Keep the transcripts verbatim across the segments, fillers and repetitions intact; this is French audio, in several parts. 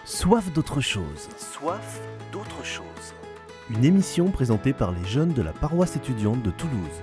Soif d'autre chose. Soif d'autre chose. Une émission présentée par les jeunes de la paroisse étudiante de Toulouse.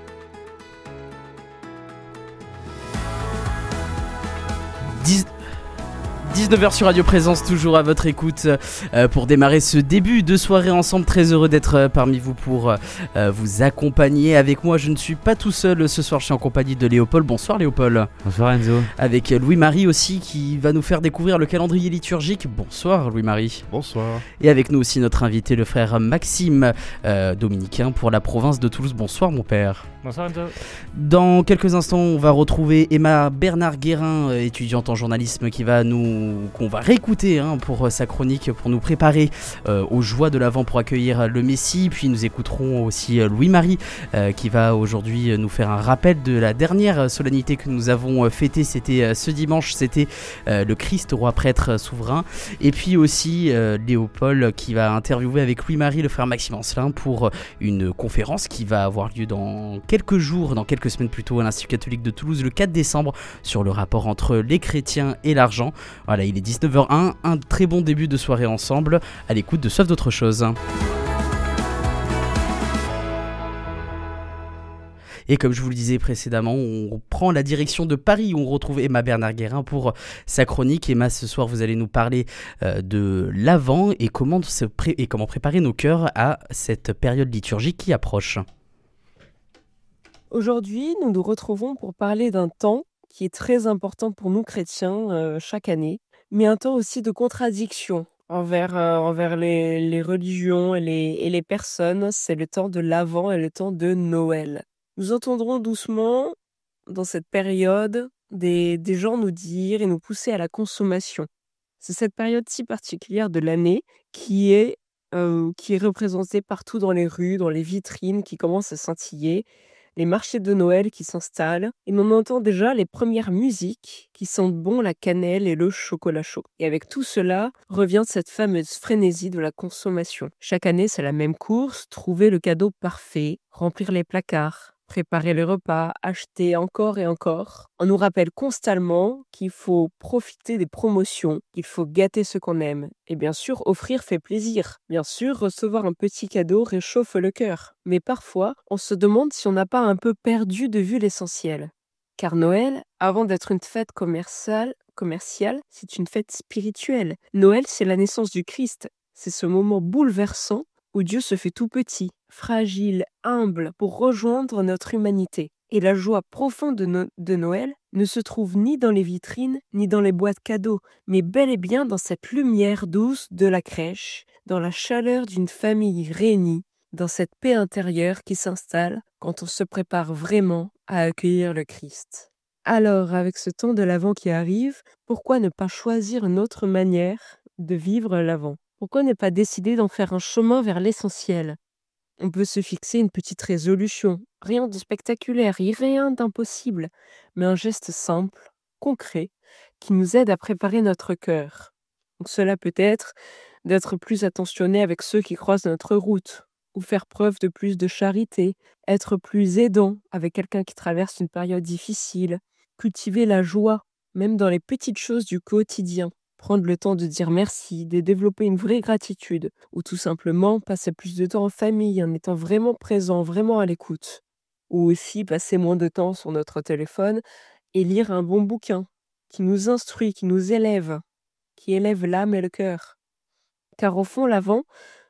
dix-neuf heures sur Radio Présence, toujours à votre écoute euh, pour démarrer ce début de soirée ensemble. Très heureux d'être euh, parmi vous pour euh, vous accompagner. Avec moi, je ne suis pas tout seul ce soir, je suis en compagnie de Léopold. Bonsoir Léopold. Bonsoir Enzo. Avec Louis-Marie aussi qui va nous faire découvrir le calendrier liturgique. Bonsoir Louis-Marie. Bonsoir. Et avec nous aussi notre invité, le frère Maxime, euh, dominicain pour la province de Toulouse. Bonsoir mon père. Bonsoir Enzo. Dans quelques instants, on va retrouver Emma Bernard-Guérin, euh, étudiante en journalisme, qui va nous qu'on va réécouter hein, pour sa chronique, pour nous préparer euh, aux joies de l'Avent pour accueillir le Messie. Puis nous écouterons aussi euh, Louis-Marie euh, qui va aujourd'hui nous faire un rappel de la dernière solennité que nous avons fêtée. C'était euh, ce dimanche, c'était euh, le Christ roi prêtre souverain. Et puis aussi euh, Léopold qui va interviewer avec Louis-Marie le frère Maxime Ancelin pour une conférence qui va avoir lieu dans quelques jours, dans quelques semaines plutôt, à l'Institut catholique de Toulouse le quatre décembre sur le rapport entre les chrétiens et l'argent. Voilà, il est dix-neuf heures un, un très bon début de soirée ensemble à l'écoute de Soif d'autre chose. Et comme je vous le disais précédemment, on prend la direction de Paris où on retrouve Emma Bernard-Guérin pour sa chronique. Emma, ce soir, vous allez nous parler euh, de l'Avent et comment, se pré- et comment préparer nos cœurs à cette période liturgique qui approche. Aujourd'hui, nous nous retrouvons pour parler d'un temps qui est très important pour nous chrétiens euh, chaque année, mais un temps aussi de contradiction envers, euh, envers les, les religions et les, et les personnes. C'est le temps de l'Avent et le temps de Noël. Nous entendrons doucement, dans cette période, des, des gens nous dire et nous pousser à la consommation. C'est cette période si particulière de l'année qui est, euh, qui est représentée partout dans les rues, dans les vitrines qui commencent à scintiller, les marchés de Noël qui s'installent, et on entend déjà les premières musiques qui sentent bon la cannelle et le chocolat chaud. Et avec tout cela revient cette fameuse frénésie de la consommation. Chaque année, c'est la même course, trouver le cadeau parfait, remplir les placards, préparer les repas, acheter encore et encore. On nous rappelle constamment qu'il faut profiter des promotions, qu'il faut gâter ce qu'on aime. Et bien sûr, offrir fait plaisir. Bien sûr, recevoir un petit cadeau réchauffe le cœur. Mais parfois, on se demande si on n'a pas un peu perdu de vue l'essentiel. Car Noël, avant d'être une fête commerciale, commerciale, c'est une fête spirituelle. Noël, c'est la naissance du Christ. C'est ce moment bouleversant où Dieu se fait tout petit, fragile, humble, pour rejoindre notre humanité. Et la joie profonde de, no- de Noël ne se trouve ni dans les vitrines, ni dans les boîtes cadeaux, mais bel et bien dans cette lumière douce de la crèche, dans la chaleur d'une famille réunie, dans cette paix intérieure qui s'installe quand on se prépare vraiment à accueillir le Christ. Alors, avec ce temps de l'Avent qui arrive, pourquoi ne pas choisir une autre manière de vivre l'Avent ? Pourquoi ne pas décider d'en faire un chemin vers l'essentiel ? On peut se fixer une petite résolution, rien de spectaculaire, rien d'impossible, mais un geste simple, concret, qui nous aide à préparer notre cœur. Donc cela peut être d'être plus attentionné avec ceux qui croisent notre route, ou faire preuve de plus de charité, être plus aidant avec quelqu'un qui traverse une période difficile, cultiver la joie, même dans les petites choses du quotidien. Prendre le temps de dire merci, de développer une vraie gratitude, ou tout simplement passer plus de temps en famille en étant vraiment présent, vraiment à l'écoute. Ou aussi passer moins de temps sur notre téléphone et lire un bon bouquin qui nous instruit, qui nous élève, qui élève l'âme et le cœur. Car au fond, l'Avent,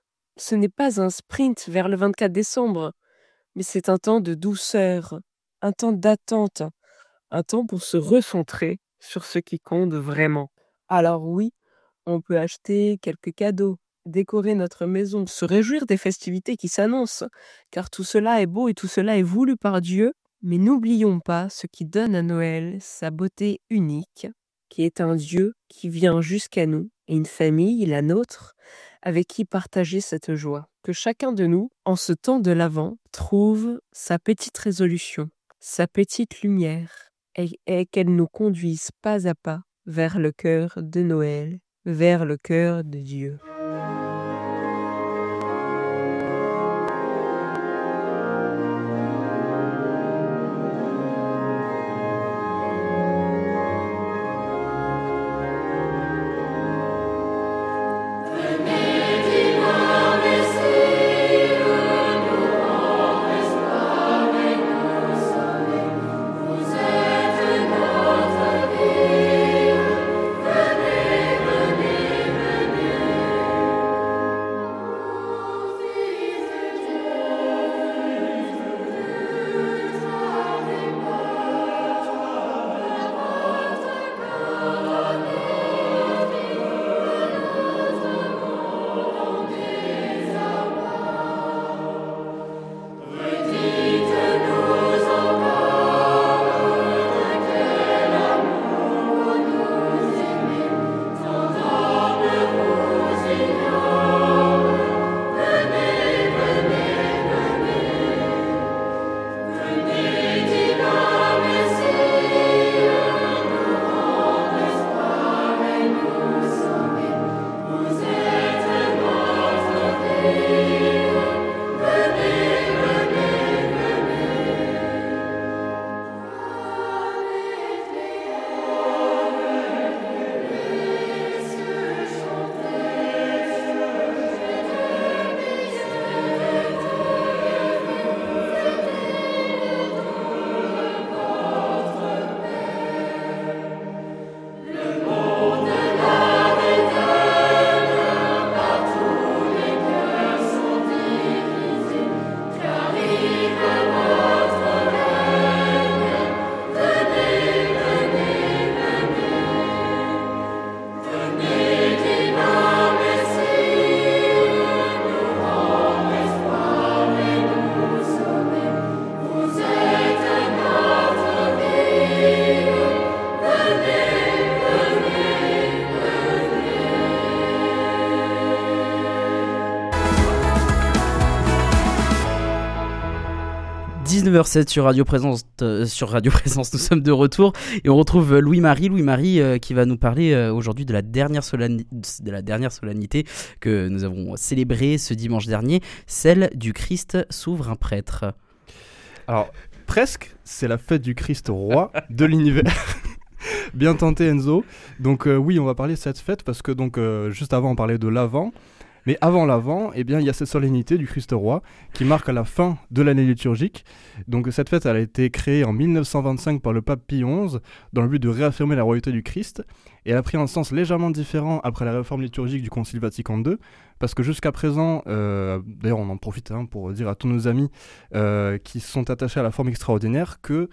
ce n'est pas un sprint vers le vingt-quatre décembre, mais c'est un temps de douceur, un temps d'attente, un temps pour se recentrer sur ce qui compte vraiment. Alors oui, on peut acheter quelques cadeaux, décorer notre maison, se réjouir des festivités qui s'annoncent, car tout cela est beau et tout cela est voulu par Dieu, mais n'oublions pas ce qui donne à Noël sa beauté unique, qui est un Dieu qui vient jusqu'à nous, et une famille, la nôtre, avec qui partager cette joie. Que chacun de nous, en ce temps de l'Avent, trouve sa petite résolution, sa petite lumière, et, et qu'elle nous conduise pas à pas vers le cœur de Noël, vers le cœur de Dieu. dix-neuf heures sept sur Radio Présence, euh, sur Radio Présence, nous sommes de retour et on retrouve Louis-Marie, Louis-Marie euh, qui va nous parler euh, aujourd'hui de la dernière solenni- de la dernière solennité que nous avons célébrée ce dimanche dernier, celle du Christ souverain prêtre. Alors, presque, c'est la fête du Christ roi de l'univers. Bien tenté Enzo. Donc euh, oui, on va parler de cette fête parce que donc euh, juste avant on parlait de l'Avent. Mais avant l'Avent, eh bien, il y a cette solennité du Christ roi qui marque la fin de l'année liturgique. Donc cette fête elle a été créée en mille neuf cent vingt-cinq par le pape Pie onze dans le but de réaffirmer la royauté du Christ. Et elle a pris un sens légèrement différent après la réforme liturgique du Concile Vatican deux. Parce que jusqu'à présent, euh, d'ailleurs on en profite hein, pour dire à tous nos amis euh, qui sont attachés à la forme extraordinaire que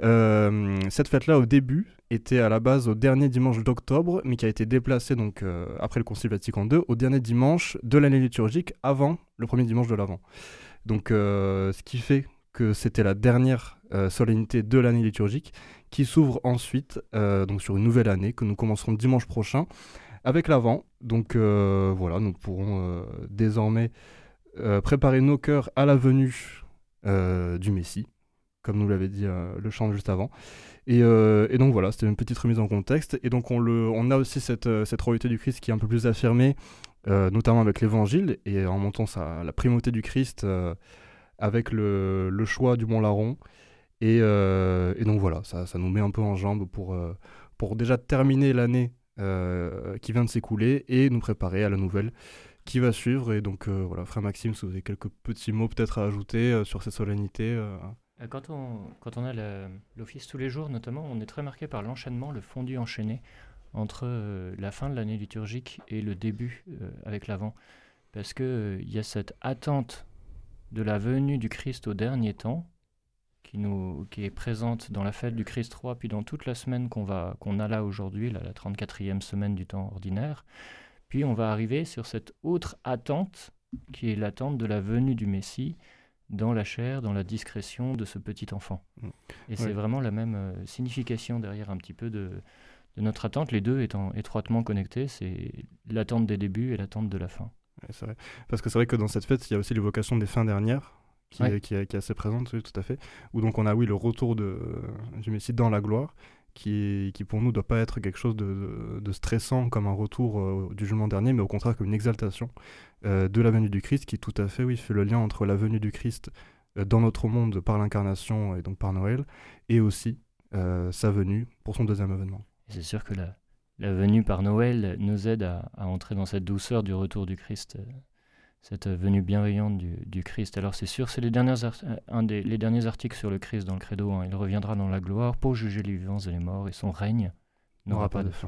euh, cette fête-là au début était à la base au dernier dimanche d'octobre, mais qui a été déplacée donc, euh, après le Concile Vatican deux au dernier dimanche de l'année liturgique avant le premier dimanche de l'Avent. Donc euh, ce qui fait que c'était la dernière euh, solennité de l'année liturgique qui s'ouvre ensuite euh, donc sur une nouvelle année que nous commencerons dimanche prochain avec l'Avent. Donc euh, voilà, nous pourrons euh, désormais euh, préparer nos cœurs à la venue euh, du Messie, comme nous l'avait dit euh, le chant juste avant. Et, euh, et donc voilà, c'était une petite remise en contexte. Et donc on, le, on a aussi cette, cette royauté du Christ qui est un peu plus affirmée, euh, notamment avec l'Évangile, et en montant sa, la primauté du Christ euh, avec le, le choix du Mont Laron. Et, euh, et donc voilà, ça, ça nous met un peu en jambes pour, euh, pour déjà terminer l'année euh, qui vient de s'écouler et nous préparer à la nouvelle qui va suivre. Et donc euh, voilà, frère Maxime, si vous avez quelques petits mots peut-être à ajouter euh, sur cette solennité euh... Quand on, quand on a le, l'office tous les jours, notamment, on est très marqué par l'enchaînement, le fondu enchaîné entre euh, la fin de l'année liturgique et le début euh, avec l'Avent. Parce qu'il euh, y a cette attente de la venue du Christ au dernier temps qui, nous, qui est présente dans la fête du Christ roi, puis dans toute la semaine qu'on, va, qu'on a là aujourd'hui, là, la trente-quatrième semaine du temps ordinaire. Puis on va arriver sur cette autre attente qui est l'attente de la venue du Messie, dans la chair, dans la discrétion de ce petit enfant. Mmh. Et oui. C'est vraiment la même euh, signification derrière un petit peu de, de notre attente, les deux étant étroitement connectés, c'est l'attente des débuts et l'attente de la fin. Ouais, c'est vrai. Parce que c'est vrai que dans cette fête, il y a aussi l'évocation des fins dernières, qui, ouais. est, qui, est, qui est assez présente, oui, tout à fait, où donc on a oui, le retour de, du Messie dans la gloire, qui, qui pour nous ne doit pas être quelque chose de, de, de stressant comme un retour euh, du jugement dernier, mais au contraire comme une exaltation euh, de la venue du Christ, qui tout à fait oui, fait le lien entre la venue du Christ euh, dans notre monde par l'incarnation et donc par Noël, et aussi euh, sa venue pour son deuxième événement. C'est sûr que la, la venue par Noël nous aide à, à entrer dans cette douceur du retour du Christ, euh, cette venue bienveillante du, du Christ. Alors c'est sûr, c'est les, dernières art- un des, les derniers articles sur le Christ dans le credo. Hein. Il reviendra dans la gloire pour juger les vivants et les morts, et son règne n'aura pas de fin.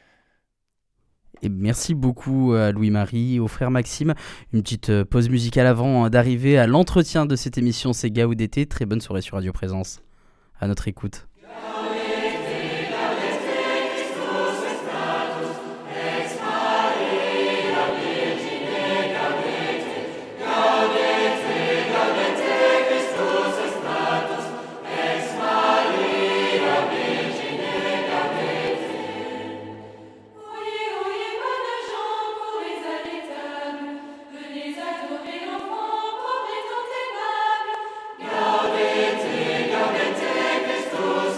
Et merci beaucoup à Louis-Marie, au frère Maxime. Une petite pause musicale avant d'arriver à l'entretien de cette émission, c'est Gaudete. Très bonne soirée sur Radio Présence. À notre écoute. Gaudete, gaudete, Christus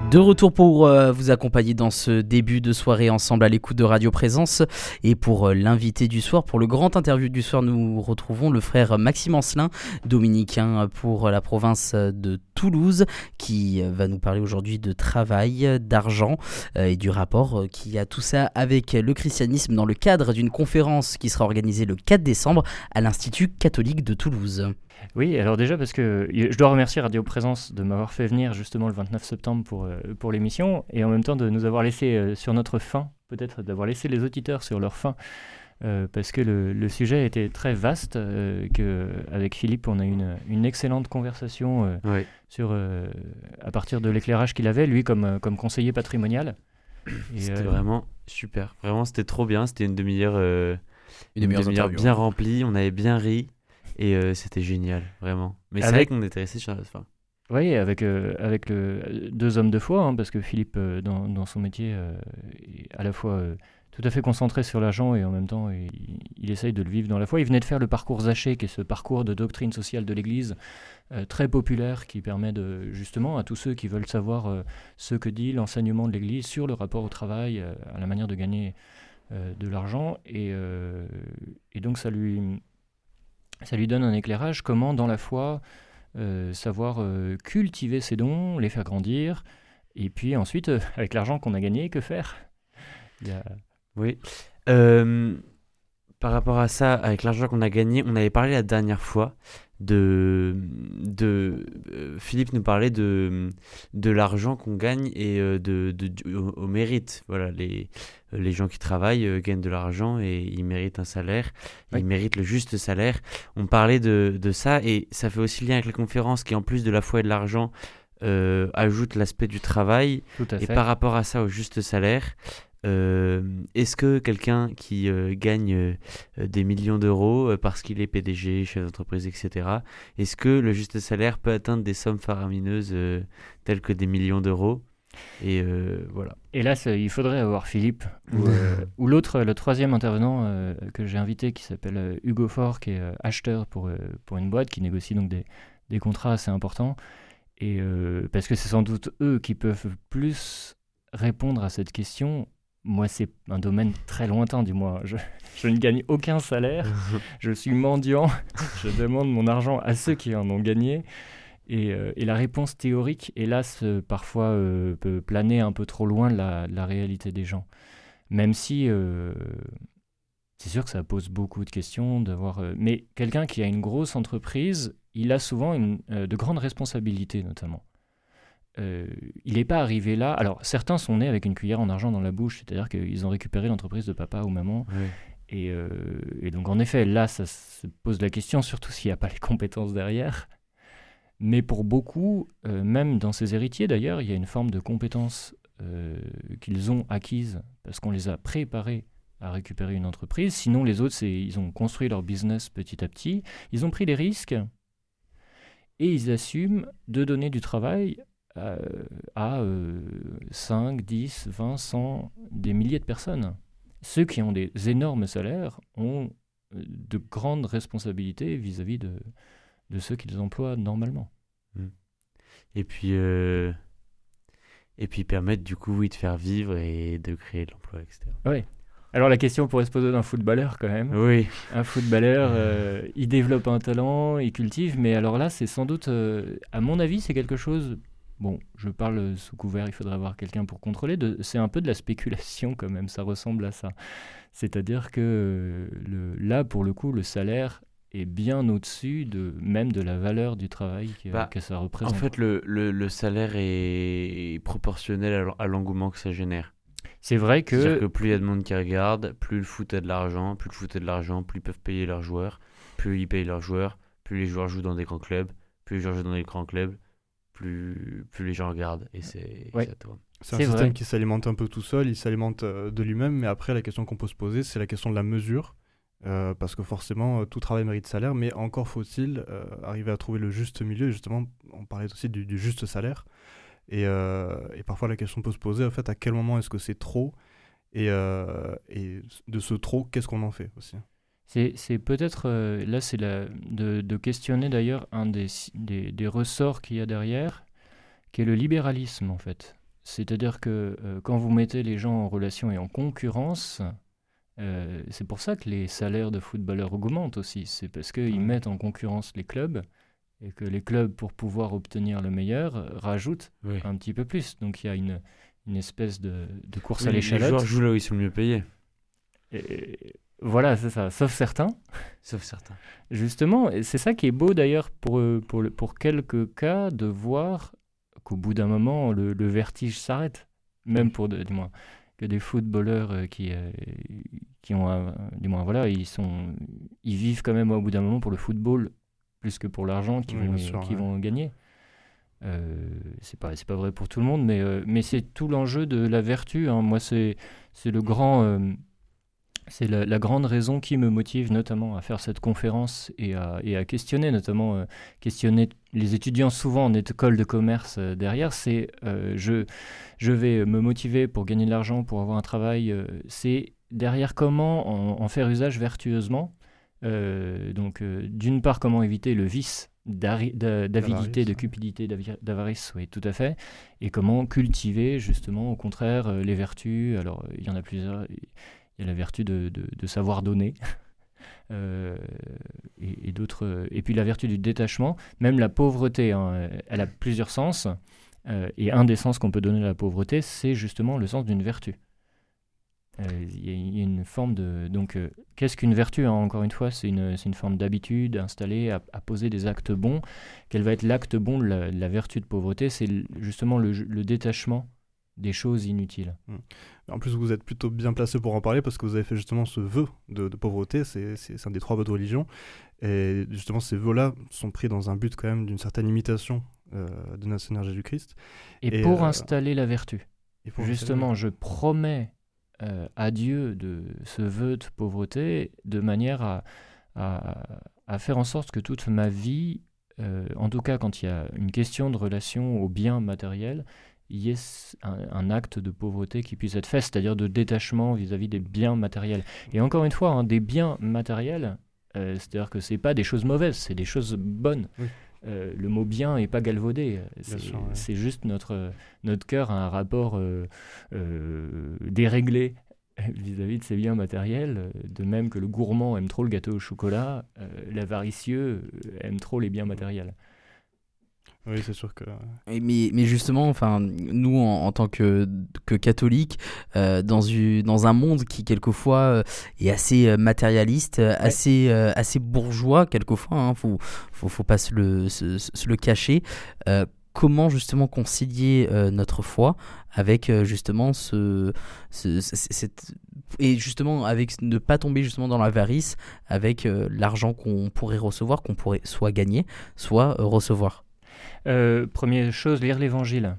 De retour pour euh, vous accompagner dans ce début de soirée ensemble à l'écoute de Radio Présence. Et pour euh, l'invité du soir, pour le grand interview du soir, nous retrouvons le frère Maxime Ancelin, dominicain pour la province de Toulouse, qui va nous parler aujourd'hui de travail, d'argent euh, et du rapport euh, qu'il y a tout ça avec le christianisme dans le cadre d'une conférence qui sera organisée le quatre décembre à l'Institut catholique de Toulouse. Oui, alors déjà parce que je dois remercier Radio Présence de m'avoir fait venir justement le vingt-neuf septembre pour, euh, pour l'émission et en même temps de nous avoir laissé euh, sur notre faim, peut-être d'avoir laissé les auditeurs sur leur faim, euh, parce que le, le sujet était très vaste, euh, qu'avec Philippe on a eu une, une excellente conversation euh, Oui. sur, euh, à partir de l'éclairage qu'il avait, lui comme, comme conseiller patrimonial. Et, C'était euh, vraiment super, vraiment c'était trop bien, c'était une demi-heure, euh, Une une demi-heure demi-heure d'interview. bien remplie, on avait bien ri et euh, c'était génial, vraiment. Mais c'est vrai Avec- qu'on était resté sur la fin. Oui, avec, euh, avec le, deux hommes de foi, hein, parce que Philippe, euh, dans, dans son métier, euh, est à la fois euh, tout à fait concentré sur l'argent et en même temps, il, il essaye de le vivre dans la foi. Il venait de faire le parcours Zaché, qui est ce parcours de doctrine sociale de l'Église, euh, très populaire, qui permet de, justement à tous ceux qui veulent savoir euh, ce que dit l'enseignement de l'Église sur le rapport au travail, euh, à la manière de gagner euh, de l'argent. Et, euh, et donc, ça lui, ça lui donne un éclairage comment, dans la foi, Euh, savoir euh, cultiver ses dons, les faire grandir, et puis ensuite, euh, avec l'argent qu'on a gagné, que faire? Il y a- Oui. Euh, par rapport à ça, avec l'argent qu'on a gagné, on avait parlé la dernière fois de, de euh, Philippe nous parlait de, de l'argent qu'on gagne et euh, de, de, du- au, au mérite. Voilà, les, les gens qui travaillent euh, gagnent de l'argent et ils méritent un salaire, Oui. ils méritent le juste salaire. On parlait de, de ça et ça fait aussi lien avec la conférence qui, en plus de la foi et de l'argent, euh, ajoute l'aspect du travail. Tout à Et fait. par rapport à ça, au juste salaire, euh, est-ce que quelqu'un qui euh, gagne euh, des millions d'euros euh, parce qu'il est P D G, chef d'entreprise, et cetera, est-ce que le juste salaire peut atteindre des sommes faramineuses euh, telles que des millions d'euros? Et euh, voilà. Et là, ça- il faudrait avoir Philippe, ou, euh, ou l'autre, le troisième intervenant euh, que j'ai invité, qui s'appelle euh, Hugo Faure, qui est euh, acheteur pour, euh, pour une boîte, qui négocie donc des, des contrats assez importants. Et euh, parce que c'est sans doute eux qui peuvent plus répondre à cette question. Moi, c'est un domaine très lointain, du moins. Je, je ne gagne aucun salaire, je suis mendiant, je demande mon argent à ceux qui en ont gagné. Et, euh, et la réponse théorique, hélas, euh, parfois euh, peut planer un peu trop loin de la, de la réalité des gens. Même si euh, c'est sûr que ça pose beaucoup de questions d'avoir. euh, mais quelqu'un qui a une grosse entreprise, il a souvent une, euh, de grandes responsabilités, notamment. Euh, il n'est pas arrivé là. Alors, certains sont nés avec une cuillère en argent dans la bouche, c'est-à-dire qu'ils ont récupéré l'entreprise de papa ou maman. Ouais. Et, euh, et donc, en effet, là, ça se pose la question, surtout s'il n'y a pas les compétences derrière. Mais pour beaucoup, euh, même dans ces héritiers d'ailleurs, il y a une forme de compétence euh, qu'ils ont acquise parce qu'on les a préparés à récupérer une entreprise. Sinon, les autres, c'est, ils ont construit leur business petit à petit. Ils ont pris des risques et ils assument de donner du travail euh, à euh, cinq, dix, vingt, cent, des milliers de personnes. Ceux qui ont des énormes salaires ont euh, de grandes responsabilités vis-à-vis de, de ceux qu'ils emploient normalement. Et puis, euh, et puis permettre du coup, oui, de faire vivre et de créer de l'emploi, et cetera. Alors la question pourrait se poser d'un footballeur quand même. Oui. Un footballeur, euh, il développe un talent, il cultive, mais alors là, c'est sans doute, euh, à mon avis, c'est quelque chose. Bon, je parle sous couvert, il faudrait avoir quelqu'un pour contrôler. De, c'est un peu de la spéculation quand même, ça ressemble à ça. C'est-à-dire que euh, le, là, pour le coup, le salaire est bien au-dessus de, même de la valeur du travail que, Bah, que ça En représente. fait, le, le, le salaire est proportionnel à l'en- à l'engouement que ça génère. c'est vrai C'est-à-dire que que plus il y a de monde qui regarde, plus le foot a de l'argent, plus le foot a de l'argent, plus ils peuvent payer leurs joueurs, plus ils payent leurs joueurs, plus les joueurs jouent dans des grands clubs, plus les joueurs jouent dans des grands clubs, plus, plus les gens regardent et c'est Ouais. ça tourne. C'est un C'est système vrai. qui s'alimente un peu tout seul, il s'alimente euh, de lui-même, mais après la question qu'on peut se poser, c'est la question de la mesure, euh, parce que forcément euh, tout travail mérite salaire, mais encore faut-il euh, arriver à trouver le juste milieu, et justement on parlait aussi du, du juste salaire, et, euh, et parfois la question peut se poser en fait à quel moment est-ce que c'est trop, et, euh, et de ce trop, qu'est-ce qu'on en fait aussi. C'est, c'est peut-être, euh, là, c'est la, de, de questionner d'ailleurs un des, des, des ressorts qu'il y a derrière, qui est le libéralisme, en fait. C'est-à-dire que euh, quand vous mettez les gens en relation et en concurrence, euh, c'est pour ça que les salaires de footballeurs augmentent aussi. C'est parce qu'ils Mhm. mettent en concurrence les clubs et que les clubs, pour pouvoir obtenir le meilleur, euh, rajoutent Oui. un petit peu plus. Donc il y a une, une espèce de, de course à Oui, les joueurs l'échalote. jouent là où ils sont le mieux payés, Et- voilà, c'est ça, sauf certains. sauf certains. Justement, et c'est ça qui est beau d'ailleurs pour, euh, pour, le- pour quelques cas de voir qu'au bout d'un moment, le, le vertige s'arrête. Même pour, de- du moins, que des footballeurs euh, qui, euh, qui ont, un- du moins, voilà, ils, sont, ils vivent quand même au bout d'un moment pour le football plus que pour l'argent qu'ils Oui, vont, bien sûr, qu'ils ouais. vont gagner. Euh, c'est pas, c'est pas vrai pour tout le monde, mais, euh, mais c'est tout l'enjeu de la vertu, hein. Moi, c'est, c'est le grand... euh, c'est la, la grande raison qui me motive notamment à faire cette conférence et à, et à questionner, notamment euh, questionner les étudiants souvent en école de commerce euh, derrière. C'est euh, je, je vais me motiver pour gagner de l'argent, pour avoir un travail. euh, c'est derrière comment en, en faire usage vertueusement. Euh, donc euh, d'une part, comment éviter le vice d'ari- d'a- d'avidité, D'avarice, de ouais. cupidité, d'avi- d'avarice, oui, tout à fait. Et comment cultiver justement au contraire euh, les vertus. Alors il y en a plusieurs. Il y a la vertu de, de, de savoir donner, euh, et, et d'autres. Et puis la vertu du détachement, même la pauvreté, hein, elle a plusieurs sens. Euh, et un des sens qu'on peut donner à la pauvreté, c'est justement le sens d'une vertu. Euh, Il y, a- il y a une forme de. Donc, euh, qu'est-ce qu'une vertu, hein, encore une fois, c'est une, c'est une forme d'habitude installée à, à poser des actes bons. Quel va être l'acte bon de la, de la vertu de pauvreté? C'est l- justement le, le détachement des choses inutiles. En plus, vous êtes plutôt bien placé pour en parler parce que vous avez fait justement ce vœu de, de pauvreté, c'est, c'est, c'est un des trois vœux de religion. Et justement, ces vœux-là sont pris dans un but quand même d'une certaine imitation euh, de notre Seigneur Jésus-Christ. Et, Et, pour euh, installer la vertu, Et pour justement, je promets euh, à Dieu de ce vœu de pauvreté de manière à, à, à faire en sorte que toute ma vie, euh, en tout cas quand il y a une question de relation aux biens matériels, il y ait un, un acte de pauvreté qui puisse être fait, c'est-à-dire de détachement vis-à-vis des biens matériels. Et encore une fois, hein, des biens matériels, euh, c'est-à-dire que c'est pas des choses mauvaises, c'est des choses bonnes. Oui. Euh, le mot bien n'est pas galvaudé, c'est, sûr, ouais. c'est juste notre, notre cœur a un rapport euh, euh, déréglé vis-à-vis de ces biens matériels, de même que le gourmand aime trop le gâteau au chocolat, euh, l'avaricieux aime trop les biens matériels. Oui, c'est sûr que. Et Mais, mais justement, enfin, nous en, en tant que, que catholiques, euh, dans, une, dans un monde qui quelquefois euh, est assez euh, matérialiste, euh, assez, euh, assez bourgeois quelquefois, hein, faut, faut, faut pas se le, se, se le cacher. Euh, comment justement concilier euh, notre foi avec euh, justement ce, ce, ce- cette et justement avec ne pas tomber justement dans l'avarice avec euh, l'argent qu'on pourrait recevoir, qu'on pourrait soit gagner, soit euh, recevoir. Euh, première chose, lire l'évangile.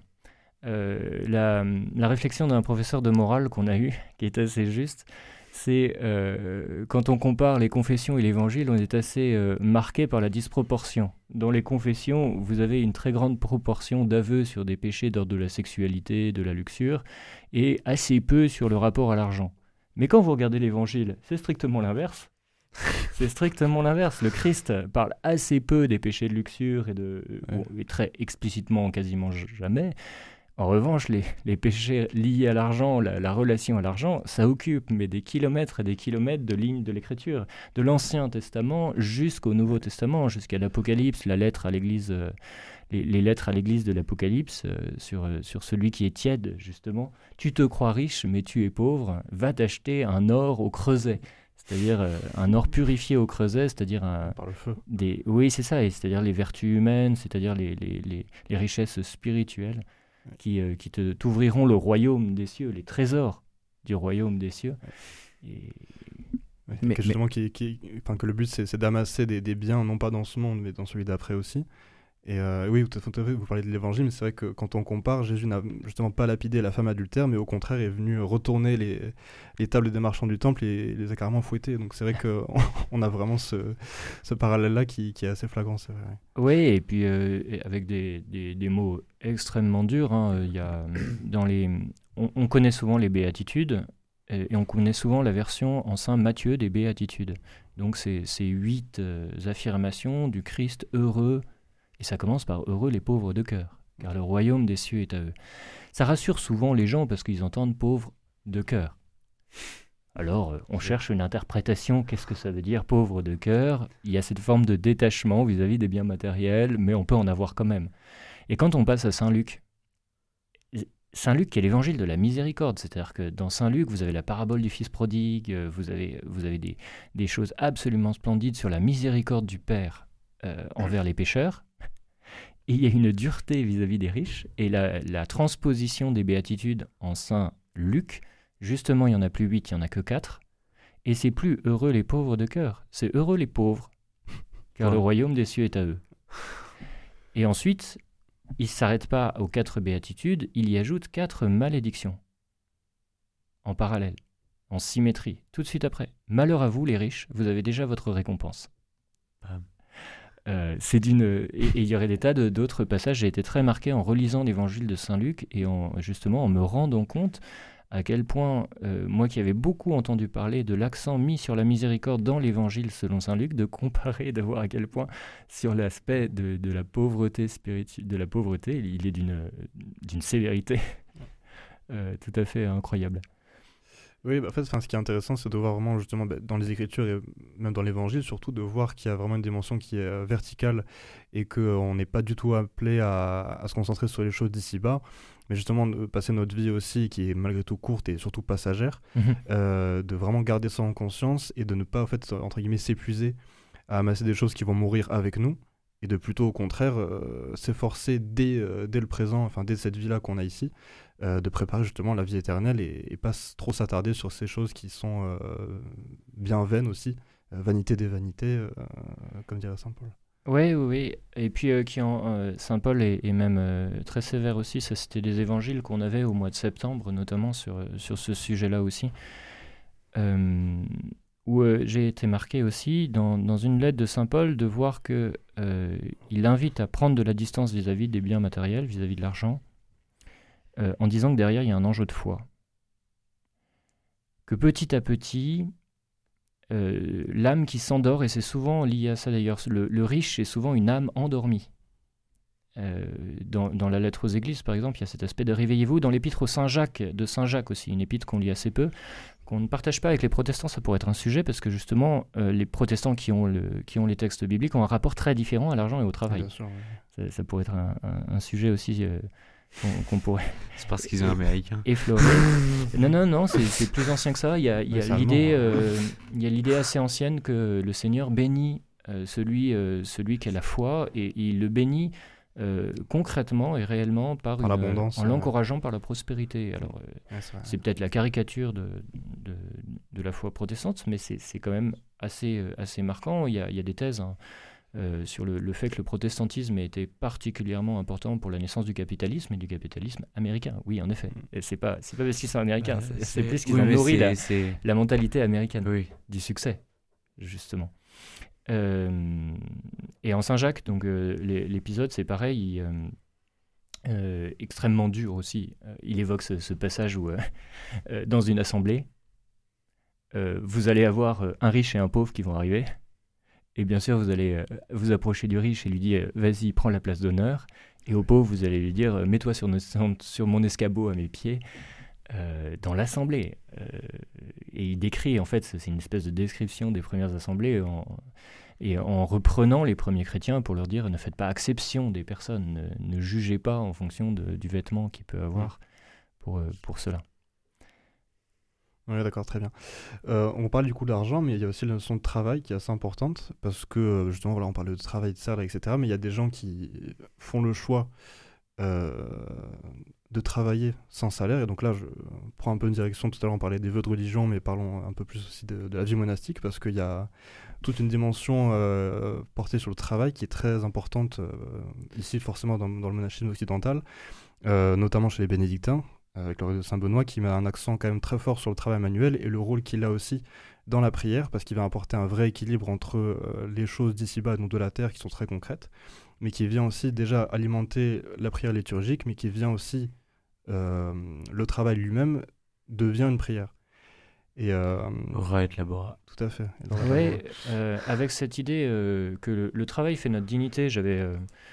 Euh, la, la réflexion d'un professeur de morale qu'on a eu, qui est assez juste, c'est euh, quand on compare les confessions et l'évangile, on est assez euh, marqué par la disproportion. Dans les confessions, vous avez une très grande proportion d'aveux sur des péchés d'ordre de la sexualité, de la luxure, et assez peu sur le rapport à l'argent. Mais quand vous regardez l'évangile, c'est strictement l'inverse. C'est strictement l'inverse. Le Christ parle assez peu des péchés de luxure et, de, bon, et très explicitement, quasiment jamais. En revanche, les, les péchés liés à l'argent, la, la relation à l'argent, ça occupe mais des kilomètres et des kilomètres de lignes de l'écriture. De l'Ancien Testament jusqu'au Nouveau Testament, jusqu'à l'Apocalypse, la lettre à l'Église, euh, les, les lettres à l'Église de l'Apocalypse, euh, sur, euh, sur celui qui est tiède, justement. Tu te crois riche, mais tu es pauvre. Va t'acheter un or au creuset. C'est-à-dire euh, un or purifié au creuset, c'est-à-dire un, Par le feu. des, oui, c'est ça, et c'est-à-dire les vertus humaines, c'est-à-dire les, les, les, les richesses spirituelles qui, euh, qui te, t'ouvriront le royaume des cieux, les trésors du royaume des cieux. Et... Ouais, Mais- que, justement, qui, qui, enfin, que le but c'est, c'est d'amasser des, des biens, non pas dans ce monde, mais dans celui d'après aussi. Et euh, oui, tout à fait, vous parlez de l'évangile, mais c'est vrai que quand on compare, Jésus n'a justement pas lapidé la femme adultère, mais au contraire est venu retourner les, les tables des marchands du temple et les a carrément fouettés. Donc c'est vrai qu'on on a vraiment ce, ce parallèle-là qui, qui est assez flagrant, c'est vrai. Oui, et puis euh, et avec des, des, des mots extrêmement durs. Hein, il y a, dans les, on, on connaît souvent les béatitudes, et, et on connaît souvent la version en saint Matthieu des béatitudes. Donc c'est ces huit euh, affirmations du Christ heureux. Et ça commence par « heureux les pauvres de cœur ». car le royaume des cieux est à eux. Ça rassure souvent les gens parce qu'ils entendent pauvre de cœur. Alors, euh, on cherche une interprétation. Qu'est-ce que ça veut dire, pauvre de cœur? Il y a cette forme de détachement vis-à-vis des biens matériels, mais on peut en avoir quand même. Et quand on passe à Saint Luc, Saint Luc qui est l'évangile de la miséricorde, c'est-à-dire que dans Saint Luc, vous avez la parabole du fils prodigue, euh, vous avez, vous avez des, des choses absolument splendides sur la miséricorde du Père euh, envers les pécheurs. Et il y a une dureté vis-à-vis des riches, et la, la transposition des béatitudes en Saint Luc, justement, il n'y en a plus huit, il n'y en a que quatre. Et c'est plus heureux les pauvres de cœur, c'est heureux les pauvres, car Ouais. le royaume des cieux est à eux. Et ensuite, il ne s'arrête pas aux quatre béatitudes, il y ajoute quatre malédictions, en parallèle, en symétrie, tout de suite après. Malheur à vous les riches, vous avez déjà votre récompense. Bam. Euh, c'est d'une et et il y aurait des tas de- d'autres passages. J'ai été très marqué en relisant l'évangile de Saint Luc et en, justement en me rendant compte à quel point, euh, moi qui avais beaucoup entendu parler de l'accent mis sur la miséricorde dans l'évangile selon Saint Luc, de comparer, de voir à quel point sur l'aspect de, de la pauvreté spirituelle, de la pauvreté, il est d'une d'une sévérité euh, tout à fait incroyable. Oui, bah, en fait, enfin, ce qui est intéressant, c'est de voir vraiment, justement, bah, dans les Écritures et même dans l'Évangile, surtout, de voir qu'il y a vraiment une dimension qui est euh, verticale et qu'on n'est pas du tout appelé à, à se concentrer sur les choses d'ici-bas, mais justement de passer notre vie aussi, qui est malgré tout courte et surtout passagère, euh, de vraiment garder ça en conscience et de ne pas, en fait, entre guillemets, s'épuiser à amasser des choses qui vont mourir avec nous, et de plutôt, au contraire, euh, s'efforcer dès, euh, dès le présent, enfin, dès cette vie-là qu'on a ici, euh, de préparer justement la vie éternelle et, et pas s- trop s'attarder sur ces choses qui sont euh, bien vaines aussi, euh, vanité des vanités, euh, comme dirait Saint Paul. Oui, oui, oui. Et puis euh, qui en, euh, Saint Paul est, est même euh, très sévère aussi. Ça, c'était des évangiles qu'on avait au mois de septembre, notamment sur, euh, sur ce sujet-là aussi. Euh, où euh, j'ai été marqué aussi dans, dans une lettre de Saint Paul de voir que euh, il invite à prendre de la distance vis-à-vis des biens matériels, vis-à-vis de l'argent, euh, en disant que derrière il y a un enjeu de foi. Que petit à petit, euh, l'âme qui s'endort, et c'est souvent lié à ça d'ailleurs, le, le riche est souvent une âme endormie. Euh, dans, dans la lettre aux églises, par exemple, il y a cet aspect de réveillez-vous. Dans l'épître au Saint Jacques, de Saint Jacques aussi, une épître qu'on lit assez peu, qu'on ne partage pas avec les protestants, ça pourrait être un sujet, parce que justement, euh, les protestants qui ont, le, qui ont les textes bibliques ont un rapport très différent à l'argent et au travail. Bien sûr, ouais. Ça, ça pourrait être un, un- un sujet aussi euh, qu'on qu'on pourrait C'est parce qu'ils sont américains. effleurer. non, non, non, c'est c'est plus ancien que ça. Il y a, il y Ouais, a c'est allemand, l'idée, hein. euh, il y a l'idée assez ancienne que le Seigneur bénit euh, celui, euh, celui qui a la foi, et il le bénit euh, concrètement et réellement par, Par une- l'abondance, en euh. l'encourageant par la prospérité. Alors, euh, Ouais, c'est vrai. c'est peut-être la caricature de, de, de la foi protestante, mais c'est c'est quand même assez, euh, assez marquant. Il y a, il y a des thèses hein, euh, sur le, le fait que le protestantisme a été particulièrement important pour la naissance du capitalisme et du capitalisme américain. Oui, en effet. Et c'est pas, c'est pas parce qu'ils sont américains, Euh, c'est c'est plus qu'ils oui, ont mais nourri c'est- la, c'est- la mentalité américaine Oui. du succès, justement. Euh, et en Saint-Jacques, donc euh, l'é- l'épisode, c'est pareil, il, euh, euh, extrêmement dur aussi. Euh, il évoque ce, ce passage où, euh, euh, dans une assemblée, euh, vous allez avoir euh, un riche et un pauvre qui vont arriver. Et bien sûr, vous allez euh, vous approcher du riche et lui dire euh, vas-y, prends la place d'honneur. Et au pauvre, vous allez lui dire euh, mets-toi sur, nos- sur mon escabeau à mes pieds. Euh, dans l'assemblée. Euh, et il décrit, en fait, c'est une espèce de description des premières assemblées en, et en reprenant les premiers chrétiens pour leur dire ne faites pas exception des personnes, ne, ne jugez pas en fonction de- du vêtement qu'il peut avoir pour, euh, pour cela. Oui, d'accord, très bien. Euh, on parle du coup d'argent, mais il y a aussi la notion de travail qui est assez importante, parce que euh, justement, voilà, on parle de travail, de salaire, et cetera. Mais il y a des gens qui font le choix euh, de travailler sans salaire, et donc là, je prends un peu une direction. Tout à l'heure, on parlait des vœux de religion, mais parlons un peu plus aussi de, de la vie monastique, parce qu'il y a toute une dimension euh, portée sur le travail qui est très importante euh, ici, forcément, dans, dans le monachisme occidental, euh, notamment chez les bénédictins, avec l'ordre de Saint-Benoît, qui met un accent quand même très fort sur le travail manuel et le rôle qu'il a aussi dans la prière, parce qu'il va apporter un vrai équilibre entre euh, les choses d'ici-bas, donc de la terre, qui sont très concrètes, mais qui vient aussi déjà alimenter la prière liturgique, mais qui vient aussi, euh, le travail lui-même devient une prière. Et euh, Ora et labora. tout à fait. Et dans la- Ouais, euh, avec cette idée euh, que le, le travail fait notre dignité, j'avais euh,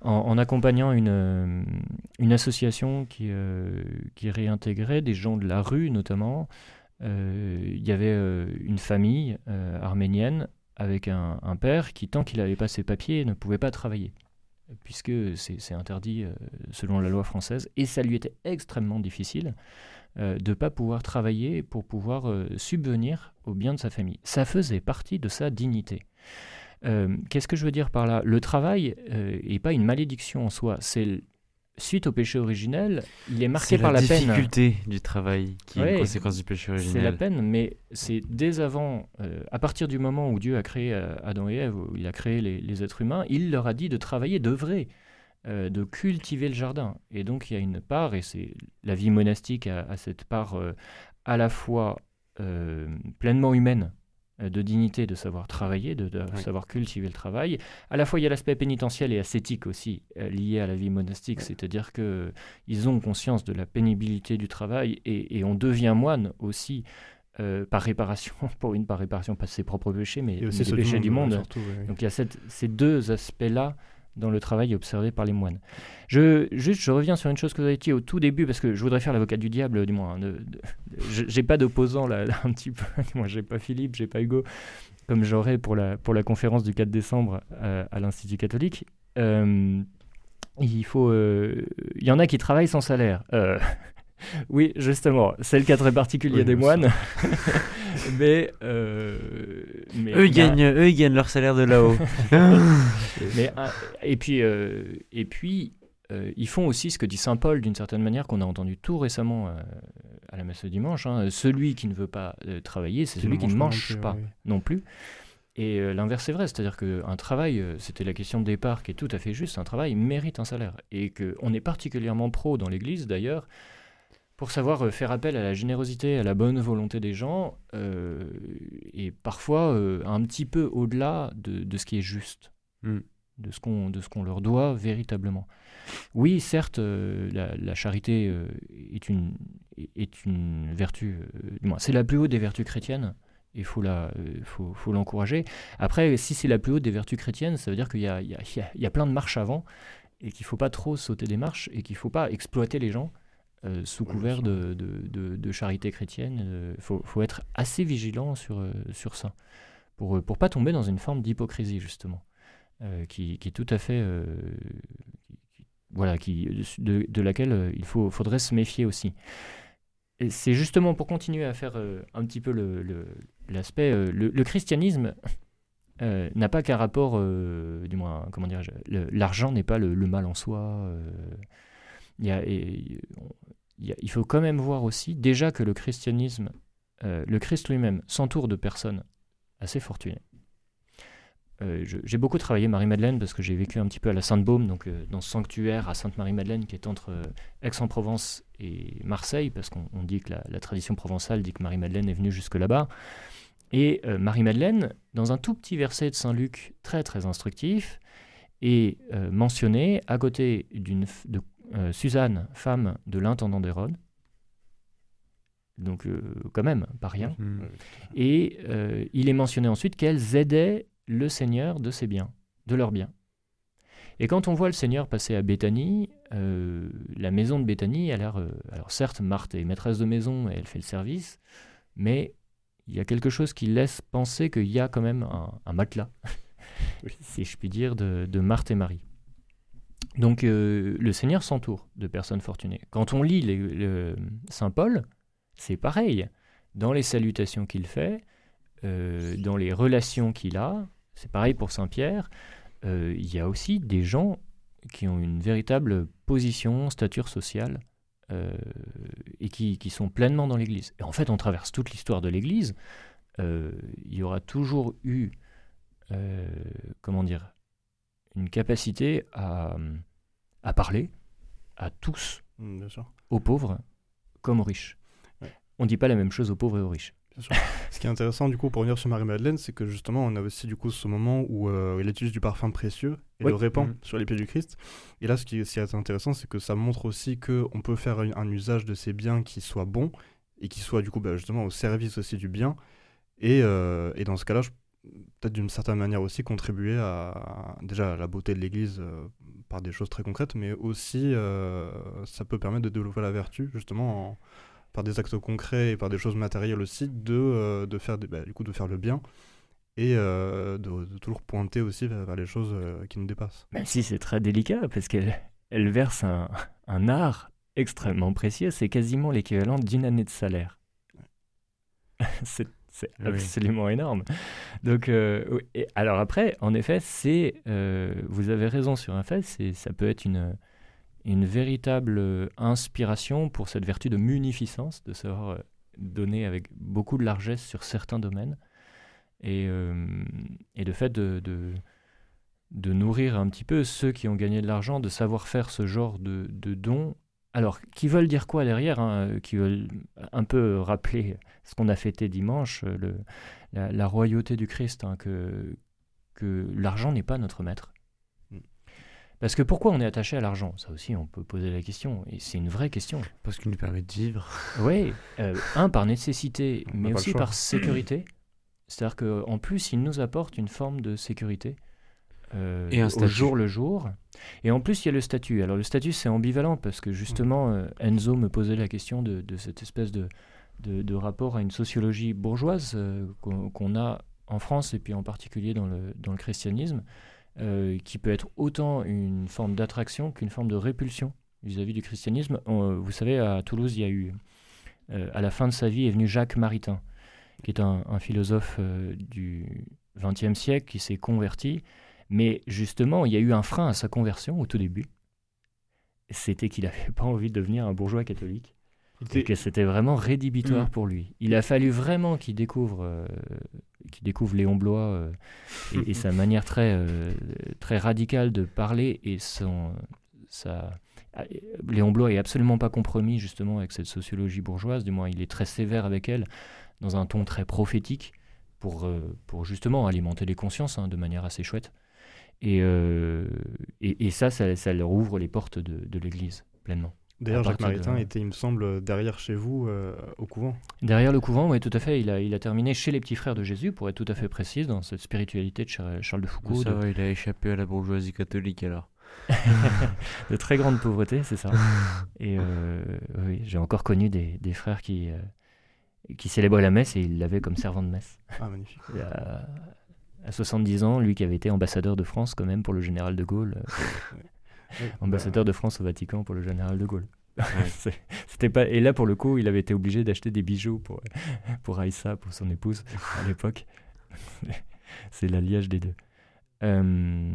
en, en accompagnant une, euh, une association qui, euh, qui réintégrait des gens de la rue notamment. Euh, Il y avait euh, une famille euh, arménienne avec un, un père qui, tant qu'il n'avait pas ses papiers, ne pouvait pas travailler, puisque c'est, c'est interdit euh, selon la loi française, et ça lui était extrêmement difficile euh, de ne pas pouvoir travailler pour pouvoir euh, subvenir aux biens de sa famille. Ça faisait partie de sa dignité. Euh, qu'est-ce que je veux dire par là ? Le travail n'est pas une malédiction en soi, c'est l- suite au péché originel, il est marqué C'est par la la peine. difficulté du travail qui est Ouais, une conséquence du péché C'est originel. la peine, mais c'est dès avant, euh, à partir du moment où Dieu a créé euh, Adam et Ève, où il a créé les, les êtres humains, il leur a dit de travailler, d'œuvrer, euh, de cultiver le jardin. Et donc il y a une part, et c'est la vie monastique a, a cette part euh, à la fois euh, pleinement humaine, euh, de dignité, de savoir travailler, de, de Oui. savoir cultiver le travail. À la fois, il y a l'aspect pénitentiel et ascétique aussi euh, lié à la vie monastique, c'est-à-dire que ils ont conscience de la pénibilité du travail et, et on devient moine aussi euh, par réparation, pour une par réparation, pas de ses propres péchés, mais, Et mais aussi des ceux péchés du monde. ouais, surtout, ouais, ouais. Donc il y a cette- ces deux aspects-là dans le travail observé par les moines. Je, juste, je reviens sur une chose que vous avez dit au tout début, parce que je voudrais faire l'avocat du diable, du moins. hein, de- de- je- j'ai pas d'opposant là, là, un petit peu. Moi, j'ai pas Philippe, j'ai pas Hugo, comme j'aurai pour la, pour la conférence du quatre décembre euh, à l'Institut catholique. Euh, il faut, euh, il y en a qui travaillent sans salaire. Euh, oui, justement, c'est le cas très particulier Oui, des bien moines. mais, euh, mais Eux, ils il y a- gagnent, eux, ils gagnent leur salaire de là-haut. mais, euh, et puis, euh, et puis euh, ils font aussi ce que dit saint Paul d'une certaine manière, qu'on a entendu tout récemment euh, à la messe le dimanche. hein. Celui qui ne veut pas euh, travailler, c'est Qui celui qui ne pas non mange plus, pas ouais. non plus. Et euh, l'inverse est vrai, c'est-à-dire qu'un travail, euh, c'était la question de départ qui est tout à fait juste, un travail mérite un salaire. Et qu'on est particulièrement pro dans l'Église d'ailleurs, pour savoir euh, faire appel à la générosité, à la bonne volonté des gens, euh, et parfois euh, un petit peu au-delà de, de ce qui est juste, Mm. de ce qu'on de ce qu'on leur doit véritablement. Oui, certes, euh, la, la charité euh, est, une, est une vertu, euh, du moins, c'est la plus haute des vertus chrétiennes, il faut, la, euh, faut, faut l'encourager. Après, si c'est la plus haute des vertus chrétiennes, ça veut dire qu'il y a, il y a, il y a- il y a plein de marches avant, et qu'il ne faut pas trop sauter des marches, et qu'il ne faut pas exploiter les gens euh, sous Ouais, couvert bien sûr. de, de, de- de charité chrétienne. Il faut, faut être assez vigilant sur, euh, sur ça, pour ne pas tomber dans une forme d'hypocrisie, justement, euh, qui, qui est tout à fait... euh, qui- qui- voilà, qui, de, de laquelle euh, il faut, faudrait se méfier aussi. Et c'est justement pour continuer à faire euh, un petit peu le, le- l'aspect... euh, le, le christianisme euh, n'a pas qu'un rapport, euh, du moins, comment dirais-je, le- l'argent n'est pas le, le mal en soi. euh, il y a- et- on- il y a- il faut quand même voir aussi, déjà que le christianisme, euh, le Christ lui-même, s'entoure de personnes assez fortunées. Euh, je- j'ai beaucoup travaillé Marie-Madeleine parce que j'ai vécu un petit peu à la Sainte-Baume, donc euh, dans ce sanctuaire à Sainte-Marie-Madeleine qui est entre euh, Aix-en-Provence et Marseille, parce qu'on on dit que la, la tradition provençale dit que Marie-Madeleine est venue jusque là-bas. Et euh, Marie-Madeleine, dans un tout petit verset de Saint-Luc très très instructif, est euh, mentionnée à côté d'une f- de euh, Suzanne, femme de l'intendant d'Hérode. Donc euh, quand même, pas rien. Mm. Et euh, il est mentionné ensuite qu'elles aidaient le Seigneur de ses biens, de leurs biens. Et quand on voit le Seigneur passer à Béthanie, euh, la maison de Béthanie a l'air... euh, alors certes, Marthe est maîtresse de maison et elle fait le service, mais il y a quelque chose qui laisse penser qu'il y a quand même un, un matelas, si je puis dire, de, de Marthe et Marie. Donc euh, le Seigneur s'entoure de personnes fortunées. Quand on lit les- le Saint Paul, c'est pareil. Dans les salutations qu'il fait, euh, dans les relations qu'il a, c'est pareil pour Saint Pierre, euh, il y a aussi des gens qui ont une véritable position, stature sociale, euh, et qui, qui sont pleinement dans l'Église. Et en fait, on traverse toute l'histoire de l'Église. Euh, il y aura toujours eu, euh, comment dire, une capacité à, à parler à tous, Mm, bien sûr. aux pauvres comme aux riches. Ouais. On ne dit pas la même chose aux pauvres et aux riches. Bien sûr. Ce qui est intéressant du coup pour revenir sur Marie-Madeleine, c'est que justement on a aussi du coup ce moment où euh, elle utilise du parfum précieux et Oui. le répand Mhm. sur les pieds du Christ. Et là ce qui est, ce qui est intéressant, c'est que ça montre aussi qu'on peut faire un, un usage de ces biens qui soit bon et qui soit du coup bah, justement au service aussi du bien. Et, euh, et dans ce cas-là, je- peut-être d'une certaine manière aussi contribuer à, à- déjà à la beauté de l'Église euh, par des choses très concrètes, mais aussi euh, ça peut permettre de développer la vertu, justement, en- par des actes concrets et par des choses matérielles aussi, de, euh, de, faire, des- bah, du coup, de faire le bien et euh, de, de toujours pointer aussi vers, vers les choses euh, qui nous dépassent. Même si c'est très délicat, parce qu'elle elle verse un, un art extrêmement précieux, c'est quasiment l'équivalent d'une année de salaire. c'est c'est Oui. absolument énorme. Donc, euh, oui. Et alors après, en effet, c'est, euh, vous avez raison sur un fait, c'est, ça peut être une, une véritable euh, inspiration pour cette vertu de munificence, de savoir euh, donner avec beaucoup de largesse sur certains domaines, et, euh, et de fait de, de, de nourrir un petit peu ceux qui ont gagné de l'argent, de savoir faire ce genre de, de dons. Alors, qui veulent dire quoi derrière, hein, euh, qui veulent un peu rappeler ce qu'on a fêté dimanche, euh, le, la, la royauté du Christ, hein, que, que l'argent n'est pas notre maître. Mm. Parce que pourquoi on est attaché à l'argent? Ça aussi, on peut poser la question, et c'est une vraie question. Parce qu'il nous permet de vivre. Oui, euh, un, par nécessité, On n'a mais pas le aussi choix. par sécurité. C'est-à-dire qu'en plus, il nous apporte une forme de sécurité euh, Et un au statut. jour le jour. Et en plus, il y a le statut. Alors le statut, c'est ambivalent, parce que justement, euh, Enzo me posait la question de, de cette espèce de, de, de rapport à une sociologie bourgeoise euh, qu'on, qu'on a en France, et puis en particulier dans le, dans le christianisme, euh, qui peut être autant une forme d'attraction qu'une forme de répulsion vis-à-vis du christianisme. On- vous savez, à Toulouse, il y a eu, euh, à la fin de sa vie, est venu Jacques Maritain, qui est un, un philosophe euh, du vingtième siècle, qui s'est converti. Mais justement, il y a eu un frein à sa conversion au tout début. C'était qu'il n'avait pas envie de devenir un bourgeois catholique. Et que c'était vraiment rédhibitoire Mm. pour lui. Il a fallu vraiment qu'il découvre, euh, qu'il découvre Léon Bloy euh, et, et sa manière très, euh, très radicale de parler. Et son, sa... Léon Bloy est absolument pas compromis justement avec cette sociologie bourgeoise. Du moins, il est très sévère avec elle, dans un ton très prophétique, pour, euh, pour justement alimenter les consciences, hein, de manière assez chouette. Et, euh, et, et ça, ça, ça leur ouvre les portes de, de l'Église, pleinement. D'ailleurs, À Jacques partir de- Maritain était, il me semble, derrière chez vous, euh, au couvent. Derrière le couvent, oui, tout à fait. Il a, il a terminé chez les petits frères de Jésus, pour être tout à fait précise, dans cette spiritualité de Char- Charles de Foucault, Ça de, va, il a échappé à la bourgeoisie catholique alors. de très grande pauvreté, c'est ça. Et euh, oui, j'ai encore connu des, des frères qui, euh, qui célébraient la messe, et ils l'avaient comme servant de messe. Ah, magnifique. Et à, à soixante-dix ans, lui qui avait été ambassadeur de France quand même pour le général de Gaulle, euh, Oui, ambassadeur de France au Vatican pour le général de Gaulle. C'est- C'était pas... Et là, pour le coup, il avait été obligé d'acheter des bijoux pour, pour Aïssa, pour son épouse, à l'époque. C'est l'alliage des deux. Euh,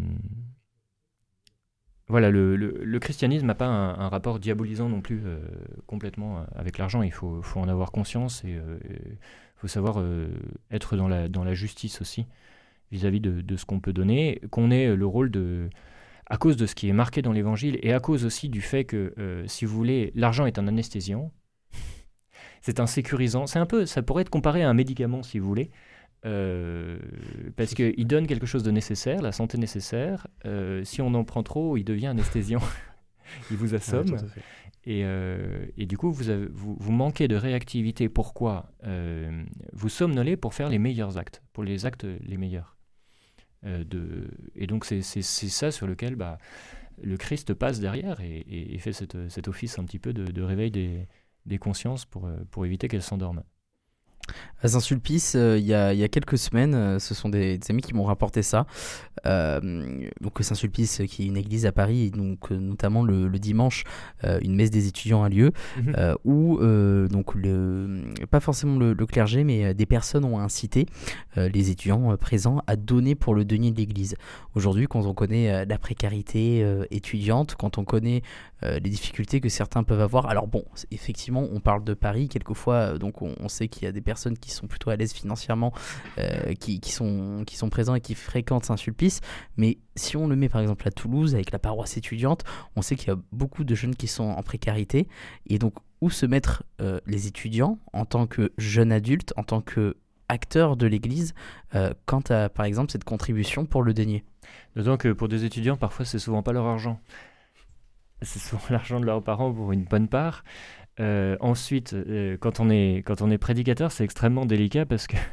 Voilà, le, le- le christianisme n'a pas un, un rapport diabolisant non plus euh, complètement euh, avec l'argent. Il faut, faut en avoir conscience, et il faut savoir euh, être dans la, dans la justice aussi vis-à-vis de, de ce qu'on peut donner, qu'on ait le rôle de... À cause de ce qui est marqué dans l'Évangile, et à cause aussi du fait que, euh, si vous voulez, l'argent est un anesthésiant, c'est un sécurisant, c'est un peu, ça pourrait être comparé à un médicament, si vous voulez, euh, parce qu'il donne quelque chose de nécessaire, la santé nécessaire. Euh, si on en prend trop, il devient anesthésiant, il vous Ouais, assomme. tout à fait. Et, euh, et du coup, vous, avez- vous, vous manquez de réactivité. Pourquoi? Euh, Vous somnolez pour faire les meilleurs actes, pour les actes les meilleurs. Euh, de, et donc, c'est c'est- c'est ça sur lequel bah, le Christ passe derrière, et, et- et fait cette- cet office un petit peu de, de réveil des, des consciences pour, euh, pour éviter qu'elles s'endorment. À Saint-Sulpice, euh, il y, a, il y a quelques semaines, euh, ce sont des, des amis qui m'ont rapporté ça. Euh, donc Saint-Sulpice, euh, qui est une église à Paris, et donc euh, notamment le, le dimanche, euh, une messe des étudiants a lieu, euh, où euh, donc le, pas forcément le, le clergé, mais euh, des personnes ont incité euh, les étudiants euh, présents à donner pour le denier de l'église. Aujourd'hui, quand on connaît euh, la précarité euh, étudiante, quand on connaît euh, les difficultés que certains peuvent avoir, alors bon, c'est- effectivement, on parle de Paris, quelquefois, euh, donc on, on sait qu'il y a des personnes qui sont plutôt à l'aise financièrement, euh, qui, qui, sont, qui sont présents et qui fréquentent Saint-Sulpice, mais si on le met par exemple à Toulouse, avec la paroisse étudiante, on sait qu'il y a beaucoup de jeunes qui sont en précarité, et donc où se mettre euh, les étudiants en tant que jeunes adultes, en tant que acteurs de l'église, euh, quant à par exemple cette contribution pour le denier. D'autant que pour des étudiants, parfois, c'est souvent pas leur argent. C'est souvent l'argent de leurs parents pour une bonne part. Euh, ensuite, euh, quand, on est, quand on est prédicateur, c'est extrêmement délicat, parce que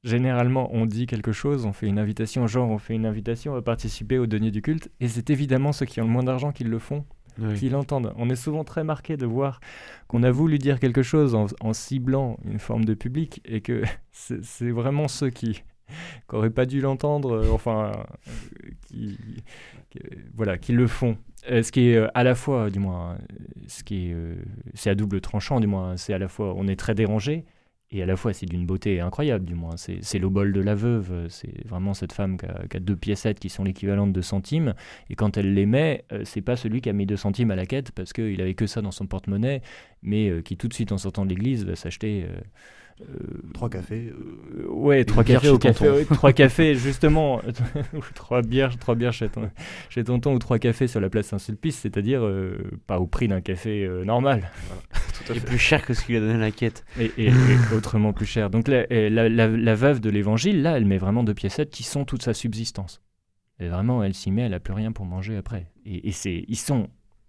généralement, on dit quelque chose, on fait une invitation, genre on fait une invitation à participer au denier du culte, et c'est évidemment ceux qui ont le moins d'argent qui le font, Oui. qui l'entendent. On est souvent très marqué de voir qu'on a voulu dire quelque chose en, en ciblant une forme de public, et que c'est, c'est vraiment ceux qui n'auraient pas dû l'entendre, euh, enfin, euh, qui, qui, euh, voilà, qui le font. Euh, ce qui est euh, à la fois, du moins, euh, ce qui est, euh, c'est à double tranchant, du moins, c'est à la fois, on est très dérangé, et à la fois, c'est d'une beauté incroyable, du moins. C'est, c'est l'obole de la veuve. C'est vraiment cette femme qui a, qui a deux piécettes qui sont l'équivalent de deux centimes. Et quand elle les met, euh, c'est pas celui qui a mis deux centimes à la quête parce qu'il avait que ça dans son porte-monnaie, mais euh, qui tout de suite, en sortant de l'église, va s'acheter... Euh, euh, Trois cafés. euh, ouais, trois bière cafés chez au café. tonton. ouais, trois cafés, justement. Ou trois bières, trois bières chez, ton, chez tonton ou trois cafés sur la place Saint-Sulpice, c'est-à-dire euh, pas au prix d'un café euh, normal. Tout à Et fait. plus cher que ce qu'il a donné à la quête. Et, et- et autrement plus cher. Donc la, et la, la- la veuve de l'évangile, là, elle met vraiment deux piécettes qui sont toute sa subsistance. Et vraiment, elle s'y met, elle n'a plus rien pour manger après. Et, et c'est, ils sont,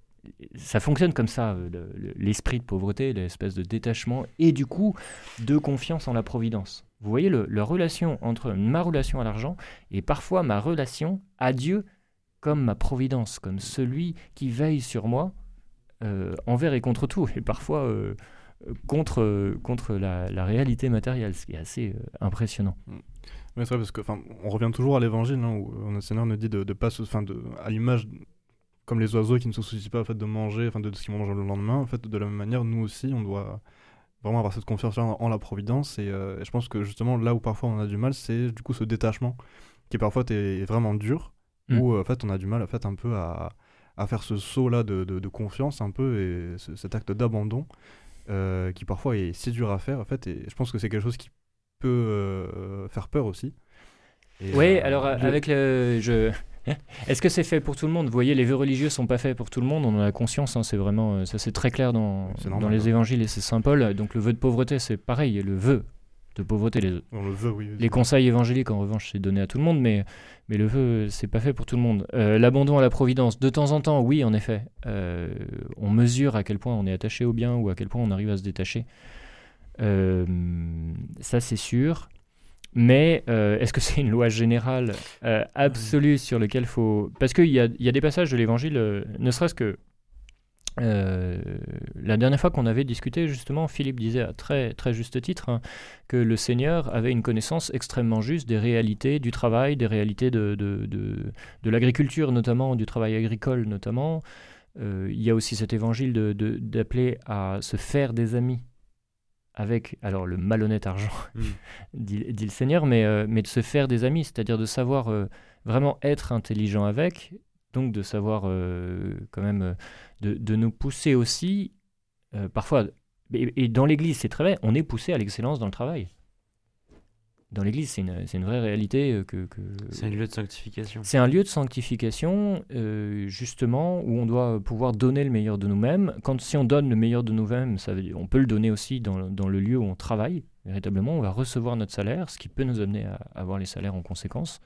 ça fonctionne comme ça, euh, le- le- l'esprit de pauvreté, l'espèce de détachement, et du coup, de confiance en la providence. Vous voyez le, la relation entre ma relation à l'argent et parfois ma relation à Dieu comme ma providence, comme celui qui veille sur moi euh, envers et contre tout, et parfois euh, euh, contre, euh, contre la, la réalité matérielle, ce qui est assez euh, impressionnant. Oui, c'est vrai, parce que, enfin, on revient toujours à l'évangile, hein, où euh, notre Seigneur nous dit de, de pas se, enfin, de, à l'image, comme les oiseaux qui ne se soucient pas en fait, de manger, enfin, de ce qu'ils vont manger le lendemain, en fait, de la même manière, nous aussi, on doit vraiment avoir cette confiance en, en la providence. Et, euh, et je pense que justement, là où parfois on a du mal, c'est du coup ce détachement qui parfois est vraiment dur, Mm. où en fait, on a du mal en fait, un peu à, à faire ce saut-là de, de, de confiance, un peu, et ce- cet acte d'abandon, euh, qui parfois est si dur à faire, en fait, et je pense que c'est quelque chose qui peut euh, faire peur aussi. Et, Oui, euh, alors euh, je- avec le... Je... Est-ce que c'est fait pour tout le monde? Vous voyez, les vœux religieux sont pas faits pour tout le monde, on en a conscience, hein, c'est vraiment, euh, ça c'est très clair dans, C'est dans normal, les hein. évangiles et c'est Saint Paul. Donc le vœu de pauvreté, c'est pareil, le vœu de pauvreté. Les, On le veut, oui. les conseils évangéliques, en revanche, c'est donné à tout le monde, mais, mais le vœu, c'est pas fait pour tout le monde. Euh, l'abandon à la providence, de temps en temps, oui, en effet. Euh, on mesure à quel point on est attaché au bien ou à quel point on arrive à se détacher. Euh, ça, c'est sûr. Mais euh, est-ce que c'est une loi générale euh, absolue sur laquelle il faut... Parce qu'il y a, il y a des passages de l'Évangile, euh, ne serait-ce que... euh, la dernière fois qu'on avait discuté, justement, Philippe disait à très, très juste titre hein, que le Seigneur avait une connaissance extrêmement juste des réalités du travail, des réalités de, de, de, de l'agriculture notamment, du travail agricole notamment. Euh, il y a aussi cet évangile de, de, d'appeler à se faire des amis avec alors le malhonnête argent, Mm. dit, dit le Seigneur, mais, euh, mais de se faire des amis, c'est-à-dire de savoir euh, vraiment être intelligent avec, donc de savoir euh, quand même euh, de, de nous pousser aussi, euh, parfois, et, et dans l'Église c'est très vrai, on est poussé à l'excellence dans le travail. Dans l'Église c'est une, c'est une vraie réalité euh, que... que C'est un lieu de sanctification. c'est un lieu de sanctification, euh, justement, où on doit pouvoir donner le meilleur de nous-mêmes. Quand si on donne le meilleur de nous-mêmes, ça veut dire, on peut le donner aussi dans, dans le lieu où on travaille. Véritablement, on va recevoir notre salaire, ce qui peut nous amener à avoir les salaires en conséquence.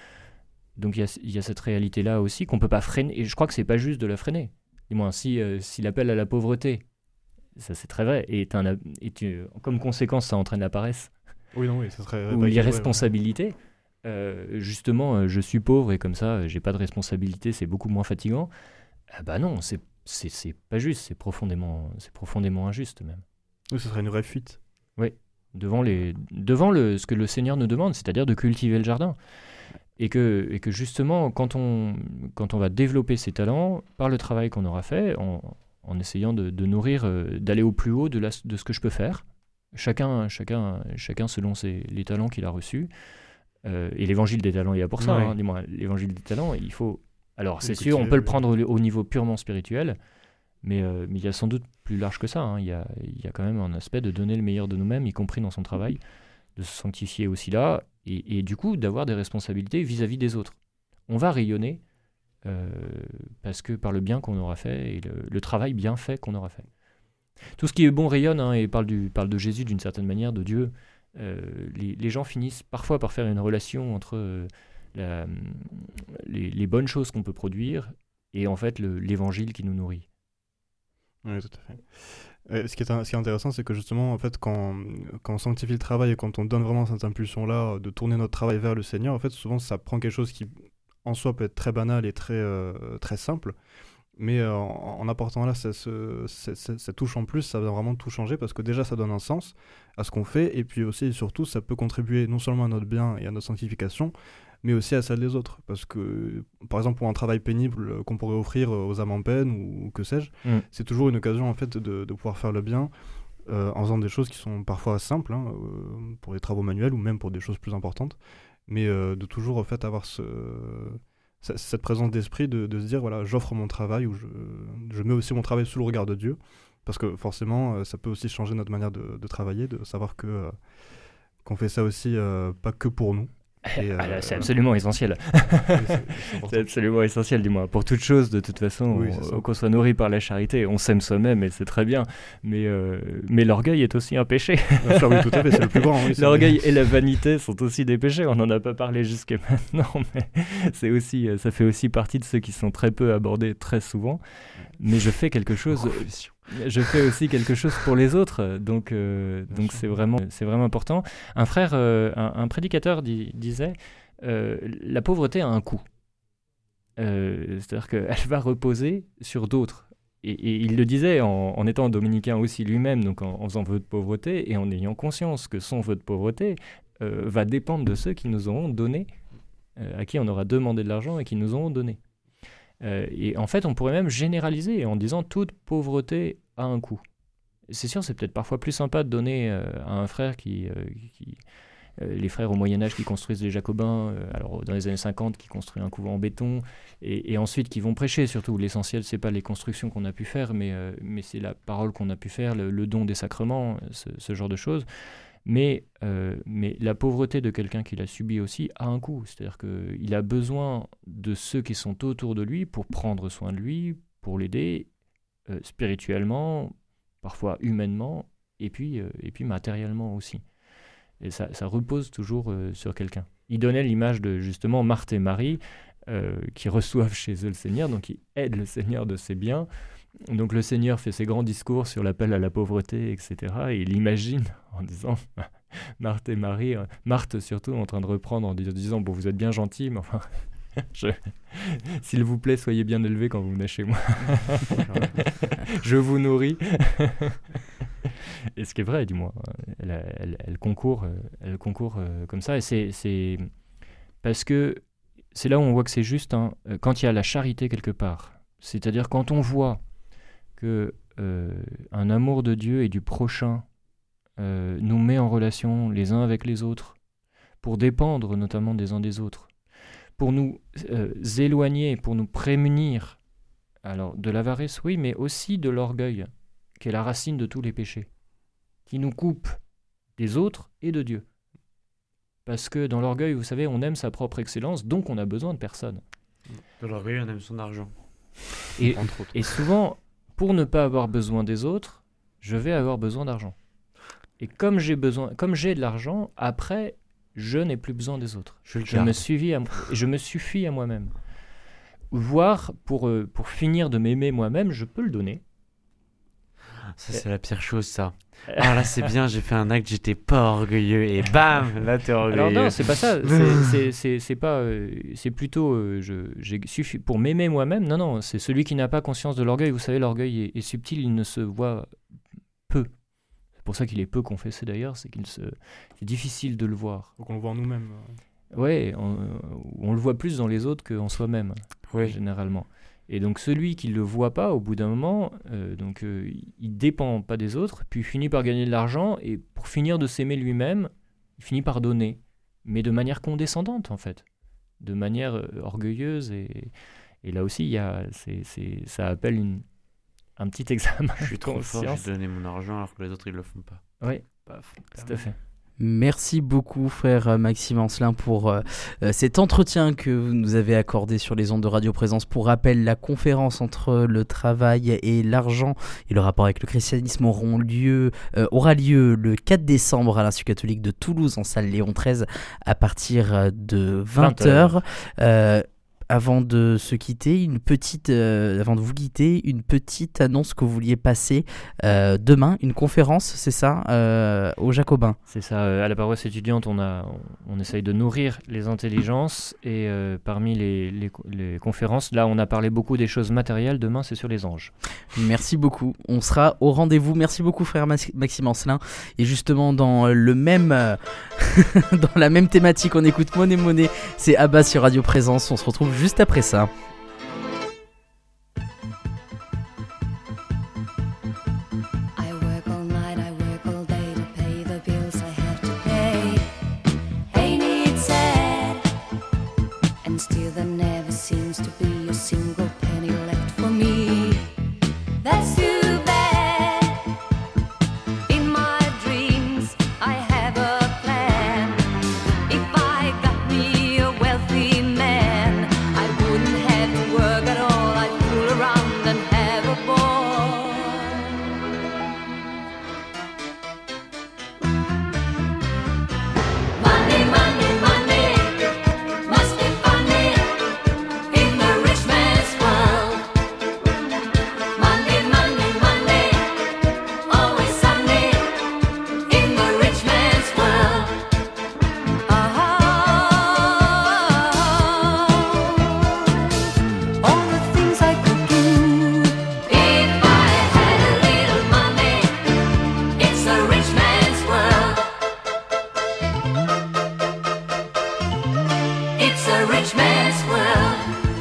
Donc il y a, il y a cette réalité-là aussi qu'on ne peut pas freiner. Et je crois que c'est pas juste de la freiner. Du moins, si, euh, si l'appel à la pauvreté, ça c'est très vrai, et, est un, et tu- comme conséquence, ça entraîne la paresse Oui, non, oui, ça serait. ou pas équilibré, l'irresponsabilité. Euh, justement, euh, je suis pauvre et comme ça, euh, j'ai pas de responsabilité, c'est beaucoup moins fatigant. Ah bah non, c'est c'est c'est pas juste, c'est profondément c'est profondément injuste même. ouais. Oui, ce serait une vraie fuite. Devant les devant le ce que le Seigneur nous demande, c'est-à-dire de cultiver le jardin. Et que et que justement, quand on quand on va développer ses talents par le travail qu'on aura fait, en, en essayant de, de nourrir, euh, d'aller au plus haut de la, de ce que je peux faire. Chacun, chacun, chacun selon ses, les talents qu'il a reçus. Euh, et l'évangile des talents, il y a pour ça. Ouais. Hein, dis-moi, l'évangile des talents, il faut. Alors, c'est Le sûr, on cultiver, peut le oui. prendre au, au niveau purement spirituel, mais, euh, mais il y a sans doute plus large que ça. Hein. Il, y a, il y a quand même un aspect de donner le meilleur de nous-mêmes, y compris dans son travail, de se sanctifier aussi là, et, et du coup, d'avoir des responsabilités vis-à-vis des autres. On va rayonner euh, parce que par le bien qu'on aura fait et le, le travail bien fait qu'on aura fait. Tout ce qui est bon rayonne hein, et parle, du, parle de Jésus d'une certaine manière, de Dieu. Euh, les, les gens finissent parfois par faire une relation entre euh, la- les, les bonnes choses qu'on peut produire et en fait le- l'évangile qui nous nourrit. Oui, tout à fait. Et ce, qui est, un- ce qui est intéressant, c'est que justement, en fait, quand, quand on sanctifie le travail et quand on donne vraiment cette impulsion-là de tourner notre travail vers le Seigneur, en fait, souvent, ça prend quelque chose qui, en soi, peut être très banal et très, euh, très simple. Mais euh, en, en apportant là ce- ce- ce- ce- cette touche en plus, ça va vraiment tout changer parce que déjà, ça donne un sens à ce qu'on fait. Et puis aussi, et surtout, ça peut contribuer non seulement à notre bien et à notre sanctification, mais aussi à celle des autres. Parce que, par exemple, pour un travail pénible euh, qu'on pourrait offrir euh, aux âmes en peine ou, ou que sais-je, Mm. c'est toujours une occasion en fait de, de pouvoir faire le bien euh, en faisant des choses qui sont parfois simples hein, euh, pour les travaux manuels ou même pour des choses plus importantes, mais euh, de toujours en fait avoir ce, ce- cette présence d'esprit de, de se dire voilà, j'offre mon travail ou je, je mets aussi mon travail sous le regard de Dieu, parce que forcément euh, ça peut aussi changer notre manière de, de travailler, de savoir que euh, qu'on fait ça aussi euh, pas que pour nous. Et, Ah là, euh, c'est absolument essentiel. oui, c'est- c'est important. C'est absolument essentiel, dis-moi. Pour toute chose, de toute façon, Oui, on- c'est ça. qu'on soit nourri par la charité, on s'aime soi-même et c'est très bien. Mais, euh, mais l'orgueil est aussi un péché. Bien sûr, oui, tout à fait, c'est le plus grand. Oui, c'est- L'orgueil et la vanité sont aussi des péchés. On n'en a pas parlé jusque maintenant, mais c'est aussi, ça fait aussi partie de ceux qui sont très peu abordés très souvent. Mais je fais quelque chose. Je fais aussi quelque chose pour les autres, donc euh, donc c'est vraiment c'est vraiment important. Un frère, euh, un, un prédicateur di- disait, euh, la pauvreté a un coût. Euh, c'est-à-dire qu'elle va reposer sur d'autres. Et, et il le disait en, en étant dominicain aussi lui-même, donc en, en faisant vœu de pauvreté et en ayant conscience que son vœu de pauvreté euh, va dépendre de ceux qui nous auront donné, euh, à qui on aura demandé de l'argent et qui nous auront donné. Euh, et en fait, on pourrait même généraliser en disant toute pauvreté a un coût. C'est sûr, c'est peut-être parfois plus sympa de donner euh, à un frère qui... euh, qui euh, les frères au Moyen-Âge qui construisent les Jacobins, euh, alors dans les années cinquante, qui construisent un couvent en béton, et, et ensuite qui vont prêcher surtout. L'essentiel, c'est pas les constructions qu'on a pu faire, mais, euh, mais c'est la parole qu'on a pu faire, le, le don des sacrements, ce, ce genre de choses. Mais, euh, mais la pauvreté de quelqu'un qui l'a subi aussi a un coût. C'est-à-dire qu'il a besoin de ceux qui sont autour de lui pour prendre soin de lui, pour l'aider euh, spirituellement, parfois humainement, et puis, euh, et puis matériellement aussi. Et ça, ça repose toujours euh, sur quelqu'un. Il donnait l'image de justement Marthe et Marie euh, qui reçoivent chez eux le Seigneur, donc ils aident le Seigneur de ses biens. Donc le Seigneur fait ses grands discours sur l'appel à la pauvreté, et cetera. Et il imagine en disant, Marthe et Marie, euh, Marthe surtout en train de reprendre en dis- disant, bon vous êtes bien gentils, mais enfin, je- s'il vous plaît, soyez bien élevés quand vous venez chez moi. Je vous nourris. Et ce qui est vrai, dis-moi, elle, elle, elle concourt, euh, elle concourt euh, comme ça. Et c'est, c'est parce que c'est là où on voit que c'est juste, hein, quand il y a la charité quelque part. C'est-à-dire quand on voit que euh, un amour de Dieu et du prochain euh, nous met en relation les uns avec les autres, pour dépendre notamment des uns des autres, pour nous euh, éloigner, pour nous prémunir alors, de l'avarice, oui, mais aussi de l'orgueil, qui est la racine de tous les péchés, qui nous coupe des autres et de Dieu. Parce que dans l'orgueil, vous savez, on aime sa propre excellence, donc on a besoin de personne. Dans l'orgueil, on aime son argent. Et, Entre autres. et souvent, pour ne pas avoir besoin des autres, je vais avoir besoin d'argent. Et comme j'ai besoin, comme j'ai de l'argent, après, je n'ai plus besoin des autres. Je le Je garde. me, suffis à, je me suffis à moi-même. Voire, pour, euh, pour finir de m'aimer moi-même, je peux le donner. Ça, c'est la pire chose, ça. Ah là, c'est bien, j'ai fait un acte, j'étais pas orgueilleux, et bam, là, t'es orgueilleux. Alors non, c'est pas ça. C'est- c'est- C'est c'est pas. euh, c'est plutôt. euh, je, j'ai suffi pour m'aimer moi-même. Non, non. C'est celui qui n'a pas conscience de l'orgueil. Vous savez, l'orgueil est, est subtil. Il ne se voit peu. C'est pour ça qu'il est peu confessé d'ailleurs. C'est qu'il se. C'est difficile de le voir. Faut qu'on le voit en nous-mêmes. Ouais. On, on le voit plus dans les autres qu'en soi-même, Oui. généralement. Et donc celui qui ne le voit pas, au bout d'un moment, euh, donc euh, il dépend pas des autres, puis il finit par gagner de l'argent, et pour finir de s'aimer lui-même, il finit par donner, mais de manière condescendante en fait, de manière euh, orgueilleuse, et, et là aussi il y a, c'est, c'est, ça appelle une, un petit examen Je suis de trop fort, conscience. j'ai donné mon argent alors que les autres, ils le font pas. Oui, Paf. tout à fait. Merci beaucoup, frère euh, Maxime Ancelin, pour euh, euh, cet entretien que vous nous avez accordé sur les ondes de Radio Présence. Pour rappel, la conférence entre le travail et l'argent et le rapport avec le christianisme auront lieu, euh, aura lieu le quatre décembre à l'Institut catholique de Toulouse, en salle Léon treize, à partir de vingt heures. Euh, avant de se quitter, une petite, euh, avant de vous quitter, une petite annonce que vous vouliez passer euh, demain, une conférence, c'est ça, euh, aux Jacobins. C'est ça, euh, à la paroisse étudiante, on, a, on, on essaye de nourrir les intelligences et euh, parmi les, les, les conférences, là on a parlé beaucoup des choses matérielles, demain c'est sur les anges. Merci beaucoup, on sera au rendez-vous. Merci beaucoup frère Mas- Maxime Ancelin. Et justement dans le même, euh, dans la même thématique, on écoute Monnaie Monnaie, c'est Abba sur Radio Présence, on se retrouve juste après ça. I work all night, I work all day to pay the bills I have to pay. Ain't it sad? And still there never seems to be a single penny left for me. That's too bad. In my dreams I have a plan. If I got me a wealthy man, I wouldn't have to work at all. I'd fool around and have a ball. Money, money, money, must be funny in the rich man's world. Money, money, money, always sunny in the rich man's world. Oh, all the things I could do if I had a little money. It's a rich man's world. It's a rich man's world.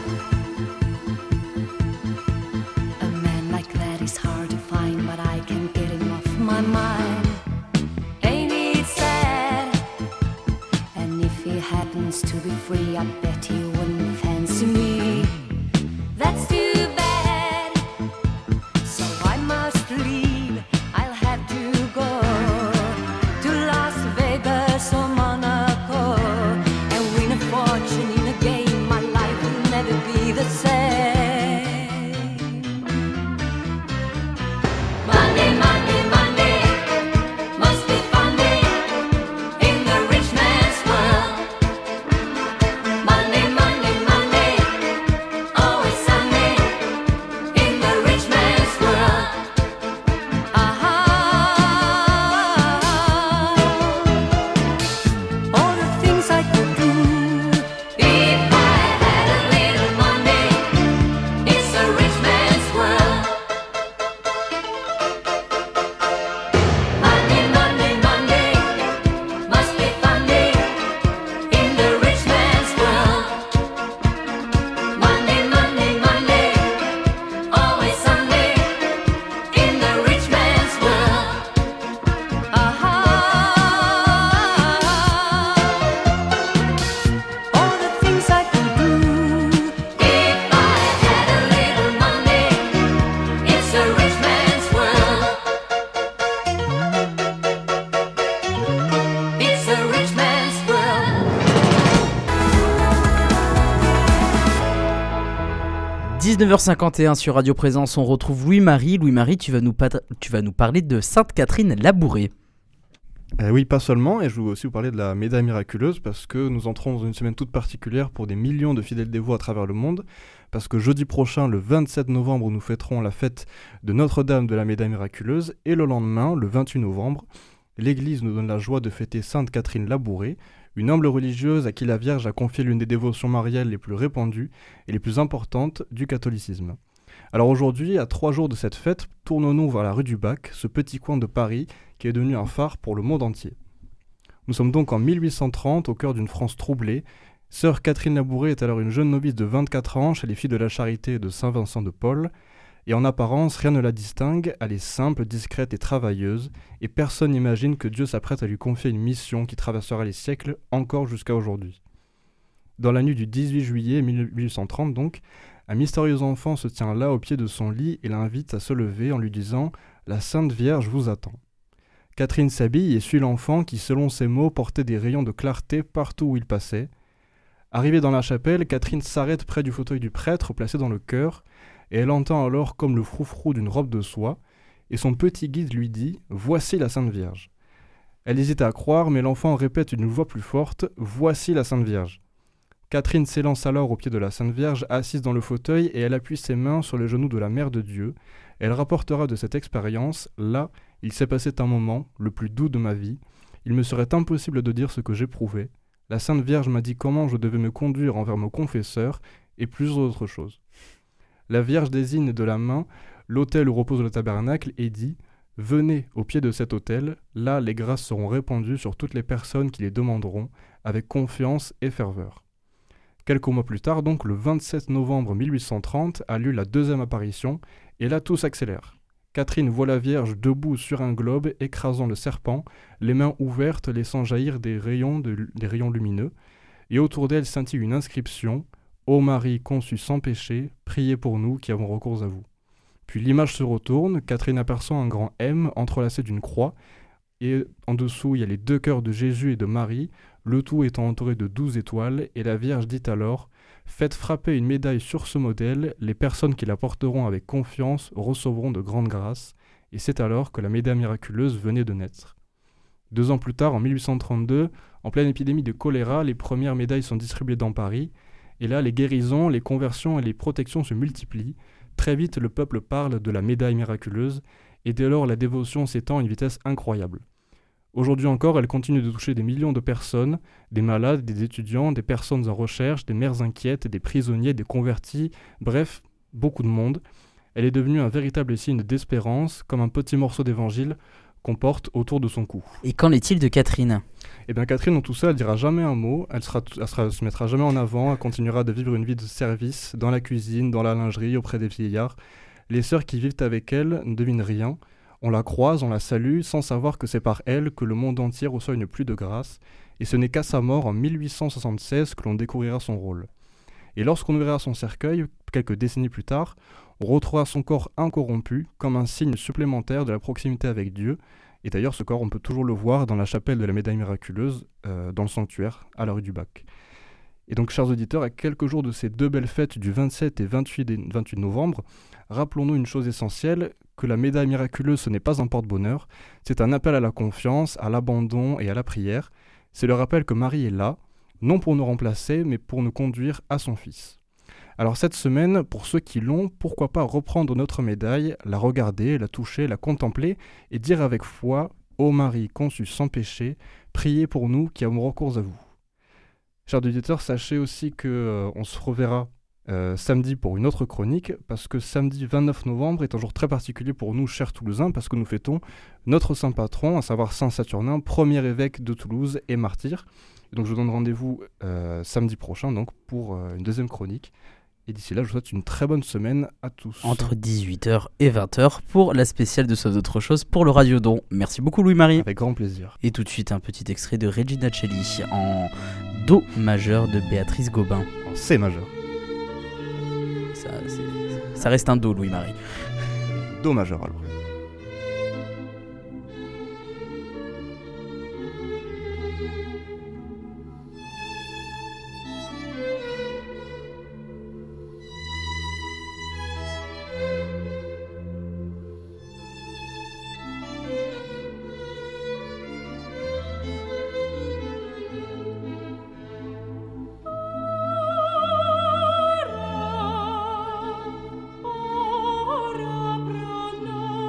A man like that is hard to find, but I can't get him off my mind. Ain't it sad? And if he happens to be free, I bet he wouldn't fancy me. That's too bad. So I must leave. I'll have to go to Las Vegas or Monaco and win a fortune in a game. My life will never be the same. Money, money, money, must be funny in the rich man's world. Money, money, money, always sunny in the rich man's world. All the things I could do if I had a little money. It's a rich man's world. Money, money, money, must be funny in the rich man's world. Money, money, money, always sunny in the rich man's world. All the things I could do if I had a little money. It's a rich man's world. It's a rich man's world. dix-neuf heures cinquante et un sur Radio Présence, on retrouve Louis-Marie. Louis-Marie, tu vas nous, pat- tu vas nous parler de Sainte-Catherine Labourée. Euh, oui, pas seulement, et je veux aussi vous parler de la médaille miraculeuse parce que nous entrons dans une semaine toute particulière pour des millions de fidèles dévots à travers le monde. Parce que jeudi prochain, le vingt-sept novembre, nous fêterons la fête de Notre-Dame de la médaille miraculeuse, et le lendemain, le vingt-huit novembre, l'Église nous donne la joie de fêter Sainte Catherine Labourée, une humble religieuse à qui la Vierge a confié l'une des dévotions mariales les plus répandues et les plus importantes du catholicisme. Alors aujourd'hui, à trois jours de cette fête, tournons-nous vers la rue du Bac, ce petit coin de Paris qui est devenu un phare pour le monde entier. Nous sommes donc en mille huit cent trente, au cœur d'une France troublée. Sœur Catherine Labourée est alors une jeune novice de vingt-quatre ans chez les Filles de la Charité de Saint-Vincent de Paul, et en apparence, rien ne la distingue, elle est simple, discrète et travailleuse, et personne n'imagine que Dieu s'apprête à lui confier une mission qui traversera les siècles encore jusqu'à aujourd'hui. Dans la nuit du dix-huit juillet mille huit cent trente donc, un mystérieux enfant se tient là au pied de son lit et l'invite à se lever en lui disant « La Sainte Vierge vous attend ». Catherine s'habille et suit l'enfant qui, selon ses mots, portait des rayons de clarté partout où il passait. Arrivée dans la chapelle, Catherine s'arrête près du fauteuil du prêtre placé dans le chœur, et elle entend alors comme le froufrou d'une robe de soie, et son petit guide lui dit « Voici la Sainte Vierge ». Elle hésite à croire, mais l'enfant répète d'une voix plus forte « Voici la Sainte Vierge ». Catherine s'élance alors au pied de la Sainte Vierge, assise dans le fauteuil, et elle appuie ses mains sur les genoux de la Mère de Dieu. Elle rapportera de cette expérience: là, il s'est passé un moment, le plus doux de ma vie. Il me serait impossible de dire ce que j'éprouvais. La Sainte Vierge m'a dit comment je devais me conduire envers mon confesseur, et plus autre chose. La Vierge désigne de la main l'autel où repose le tabernacle et dit: venez au pied de cet autel, là les grâces seront répandues sur toutes les personnes qui les demanderont, avec confiance et ferveur. Quelques mois plus tard, donc le vingt-sept novembre mille huit cent trente, a lieu la deuxième apparition, et là tout s'accélère. Catherine voit la Vierge debout sur un globe écrasant le serpent, les mains ouvertes laissant jaillir des rayons, de, des rayons lumineux, et autour d'elle scintille une inscription: Ô Marie conçue sans péché, priez pour nous qui avons recours à vous. Puis l'image se retourne, Catherine aperçoit un grand M entrelacé d'une croix, et en dessous il y a les deux cœurs de Jésus et de Marie, le tout étant entouré de douze étoiles, et la Vierge dit alors: faites frapper une médaille sur ce modèle, les personnes qui la porteront avec confiance recevront de grandes grâces, et c'est alors que la médaille miraculeuse venait de naître. Deux ans plus tard, en mille huit cent trente-deux, en pleine épidémie de choléra, les premières médailles sont distribuées dans Paris, et là les guérisons, les conversions et les protections se multiplient. Très vite, le peuple parle de la médaille miraculeuse, et dès lors la dévotion s'étend à une vitesse incroyable. Aujourd'hui encore, elle continue de toucher des millions de personnes, des malades, des étudiants, des personnes en recherche, des mères inquiètes, des prisonniers, des convertis, bref, beaucoup de monde. Elle est devenue un véritable signe d'espérance, comme un petit morceau d'évangile qu'on porte autour de son cou. Et qu'en est-il de Catherine ? Eh bien Catherine, dans tout ça, elle dira jamais un mot, elle, sera, elle sera, se mettra jamais en avant, elle continuera de vivre une vie de service, dans la cuisine, dans la lingerie, auprès des vieillards. Les sœurs qui vivent avec elle ne devinent rien. On la croise, on la salue, sans savoir que c'est par elle que le monde entier reçoit une pluie de grâce, et ce n'est qu'à sa mort en mille huit cent soixante-seize que l'on découvrira son rôle. Et lorsqu'on ouvrira son cercueil, quelques décennies plus tard, on retrouvera son corps incorrompu, comme un signe supplémentaire de la proximité avec Dieu, et d'ailleurs ce corps on peut toujours le voir dans la chapelle de la médaille miraculeuse, euh, dans le sanctuaire, à la rue du Bac. Et donc chers auditeurs, à quelques jours de ces deux belles fêtes du vingt-sept et vingt-huit novembre, rappelons-nous une chose essentielle, que la médaille miraculeuse ce n'est pas un porte-bonheur, c'est un appel à la confiance, à l'abandon et à la prière. C'est le rappel que Marie est là, non pour nous remplacer, mais pour nous conduire à son Fils. Alors cette semaine, pour ceux qui l'ont, pourquoi pas reprendre notre médaille, la regarder, la toucher, la contempler, et dire avec foi: Ô Marie conçue sans péché, priez pour nous qui avons recours à vous. Chers auditeurs, sachez aussi qu'on euh, se reverra euh, samedi pour une autre chronique, parce que samedi vingt-neuf novembre est un jour très particulier pour nous, chers Toulousains, parce que nous fêtons notre saint patron, à savoir Saint Saturnin, premier évêque de Toulouse et martyr. Et donc je vous donne rendez-vous euh, samedi prochain donc, pour euh, une deuxième chronique. Et d'ici là, je vous souhaite une très bonne semaine à tous. Entre dix-huit heures et vingt heures pour la spéciale de Sauf d'autres choses pour le Radiodon. Merci beaucoup Louis-Marie. Avec grand plaisir. Et tout de suite un petit extrait de Regina Celli en Do majeur de Béatrice Gobin. En C majeur. Ça, c'est... Ça reste un Do Louis-Marie. Do majeur alors. Ora pro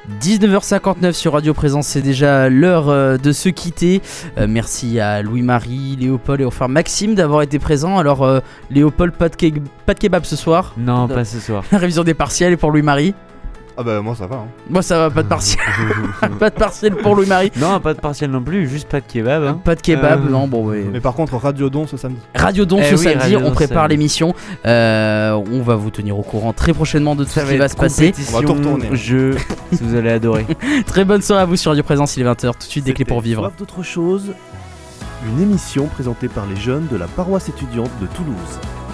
dix-neuf heures cinquante-neuf sur Radio Présence, c'est déjà l'heure euh, de se quitter. Euh, merci à Louis-Marie, Léopold et enfin Maxime d'avoir été présents. Alors euh, Léopold, pas de, ke- pas de kebab ce soir. Non, pas ce soir. La révision des partiels et pour Louis-Marie. Ah bah moi ça va. Hein. Moi ça va, pas de partiel. Pas de partiel pour Louis-Marie. Non, pas de partiel non plus, juste pas de kebab. Hein. Pas de kebab, Euh, non, bon, ouais. Mais par contre Radio Don ce samedi. Radio Don Eh ce oui, samedi, Radio on Don prépare samedi. l'émission. Euh, on va vous tenir au courant très prochainement de tout ce qui va se passer. On va tout retourner. Je, vous allez adorer. Très bonne soirée à vous sur Radio Présence, il est vingt heures. Tout de suite des clés pour vivre. Soif d'autre chose, une émission présentée par les jeunes de la paroisse étudiante de Toulouse.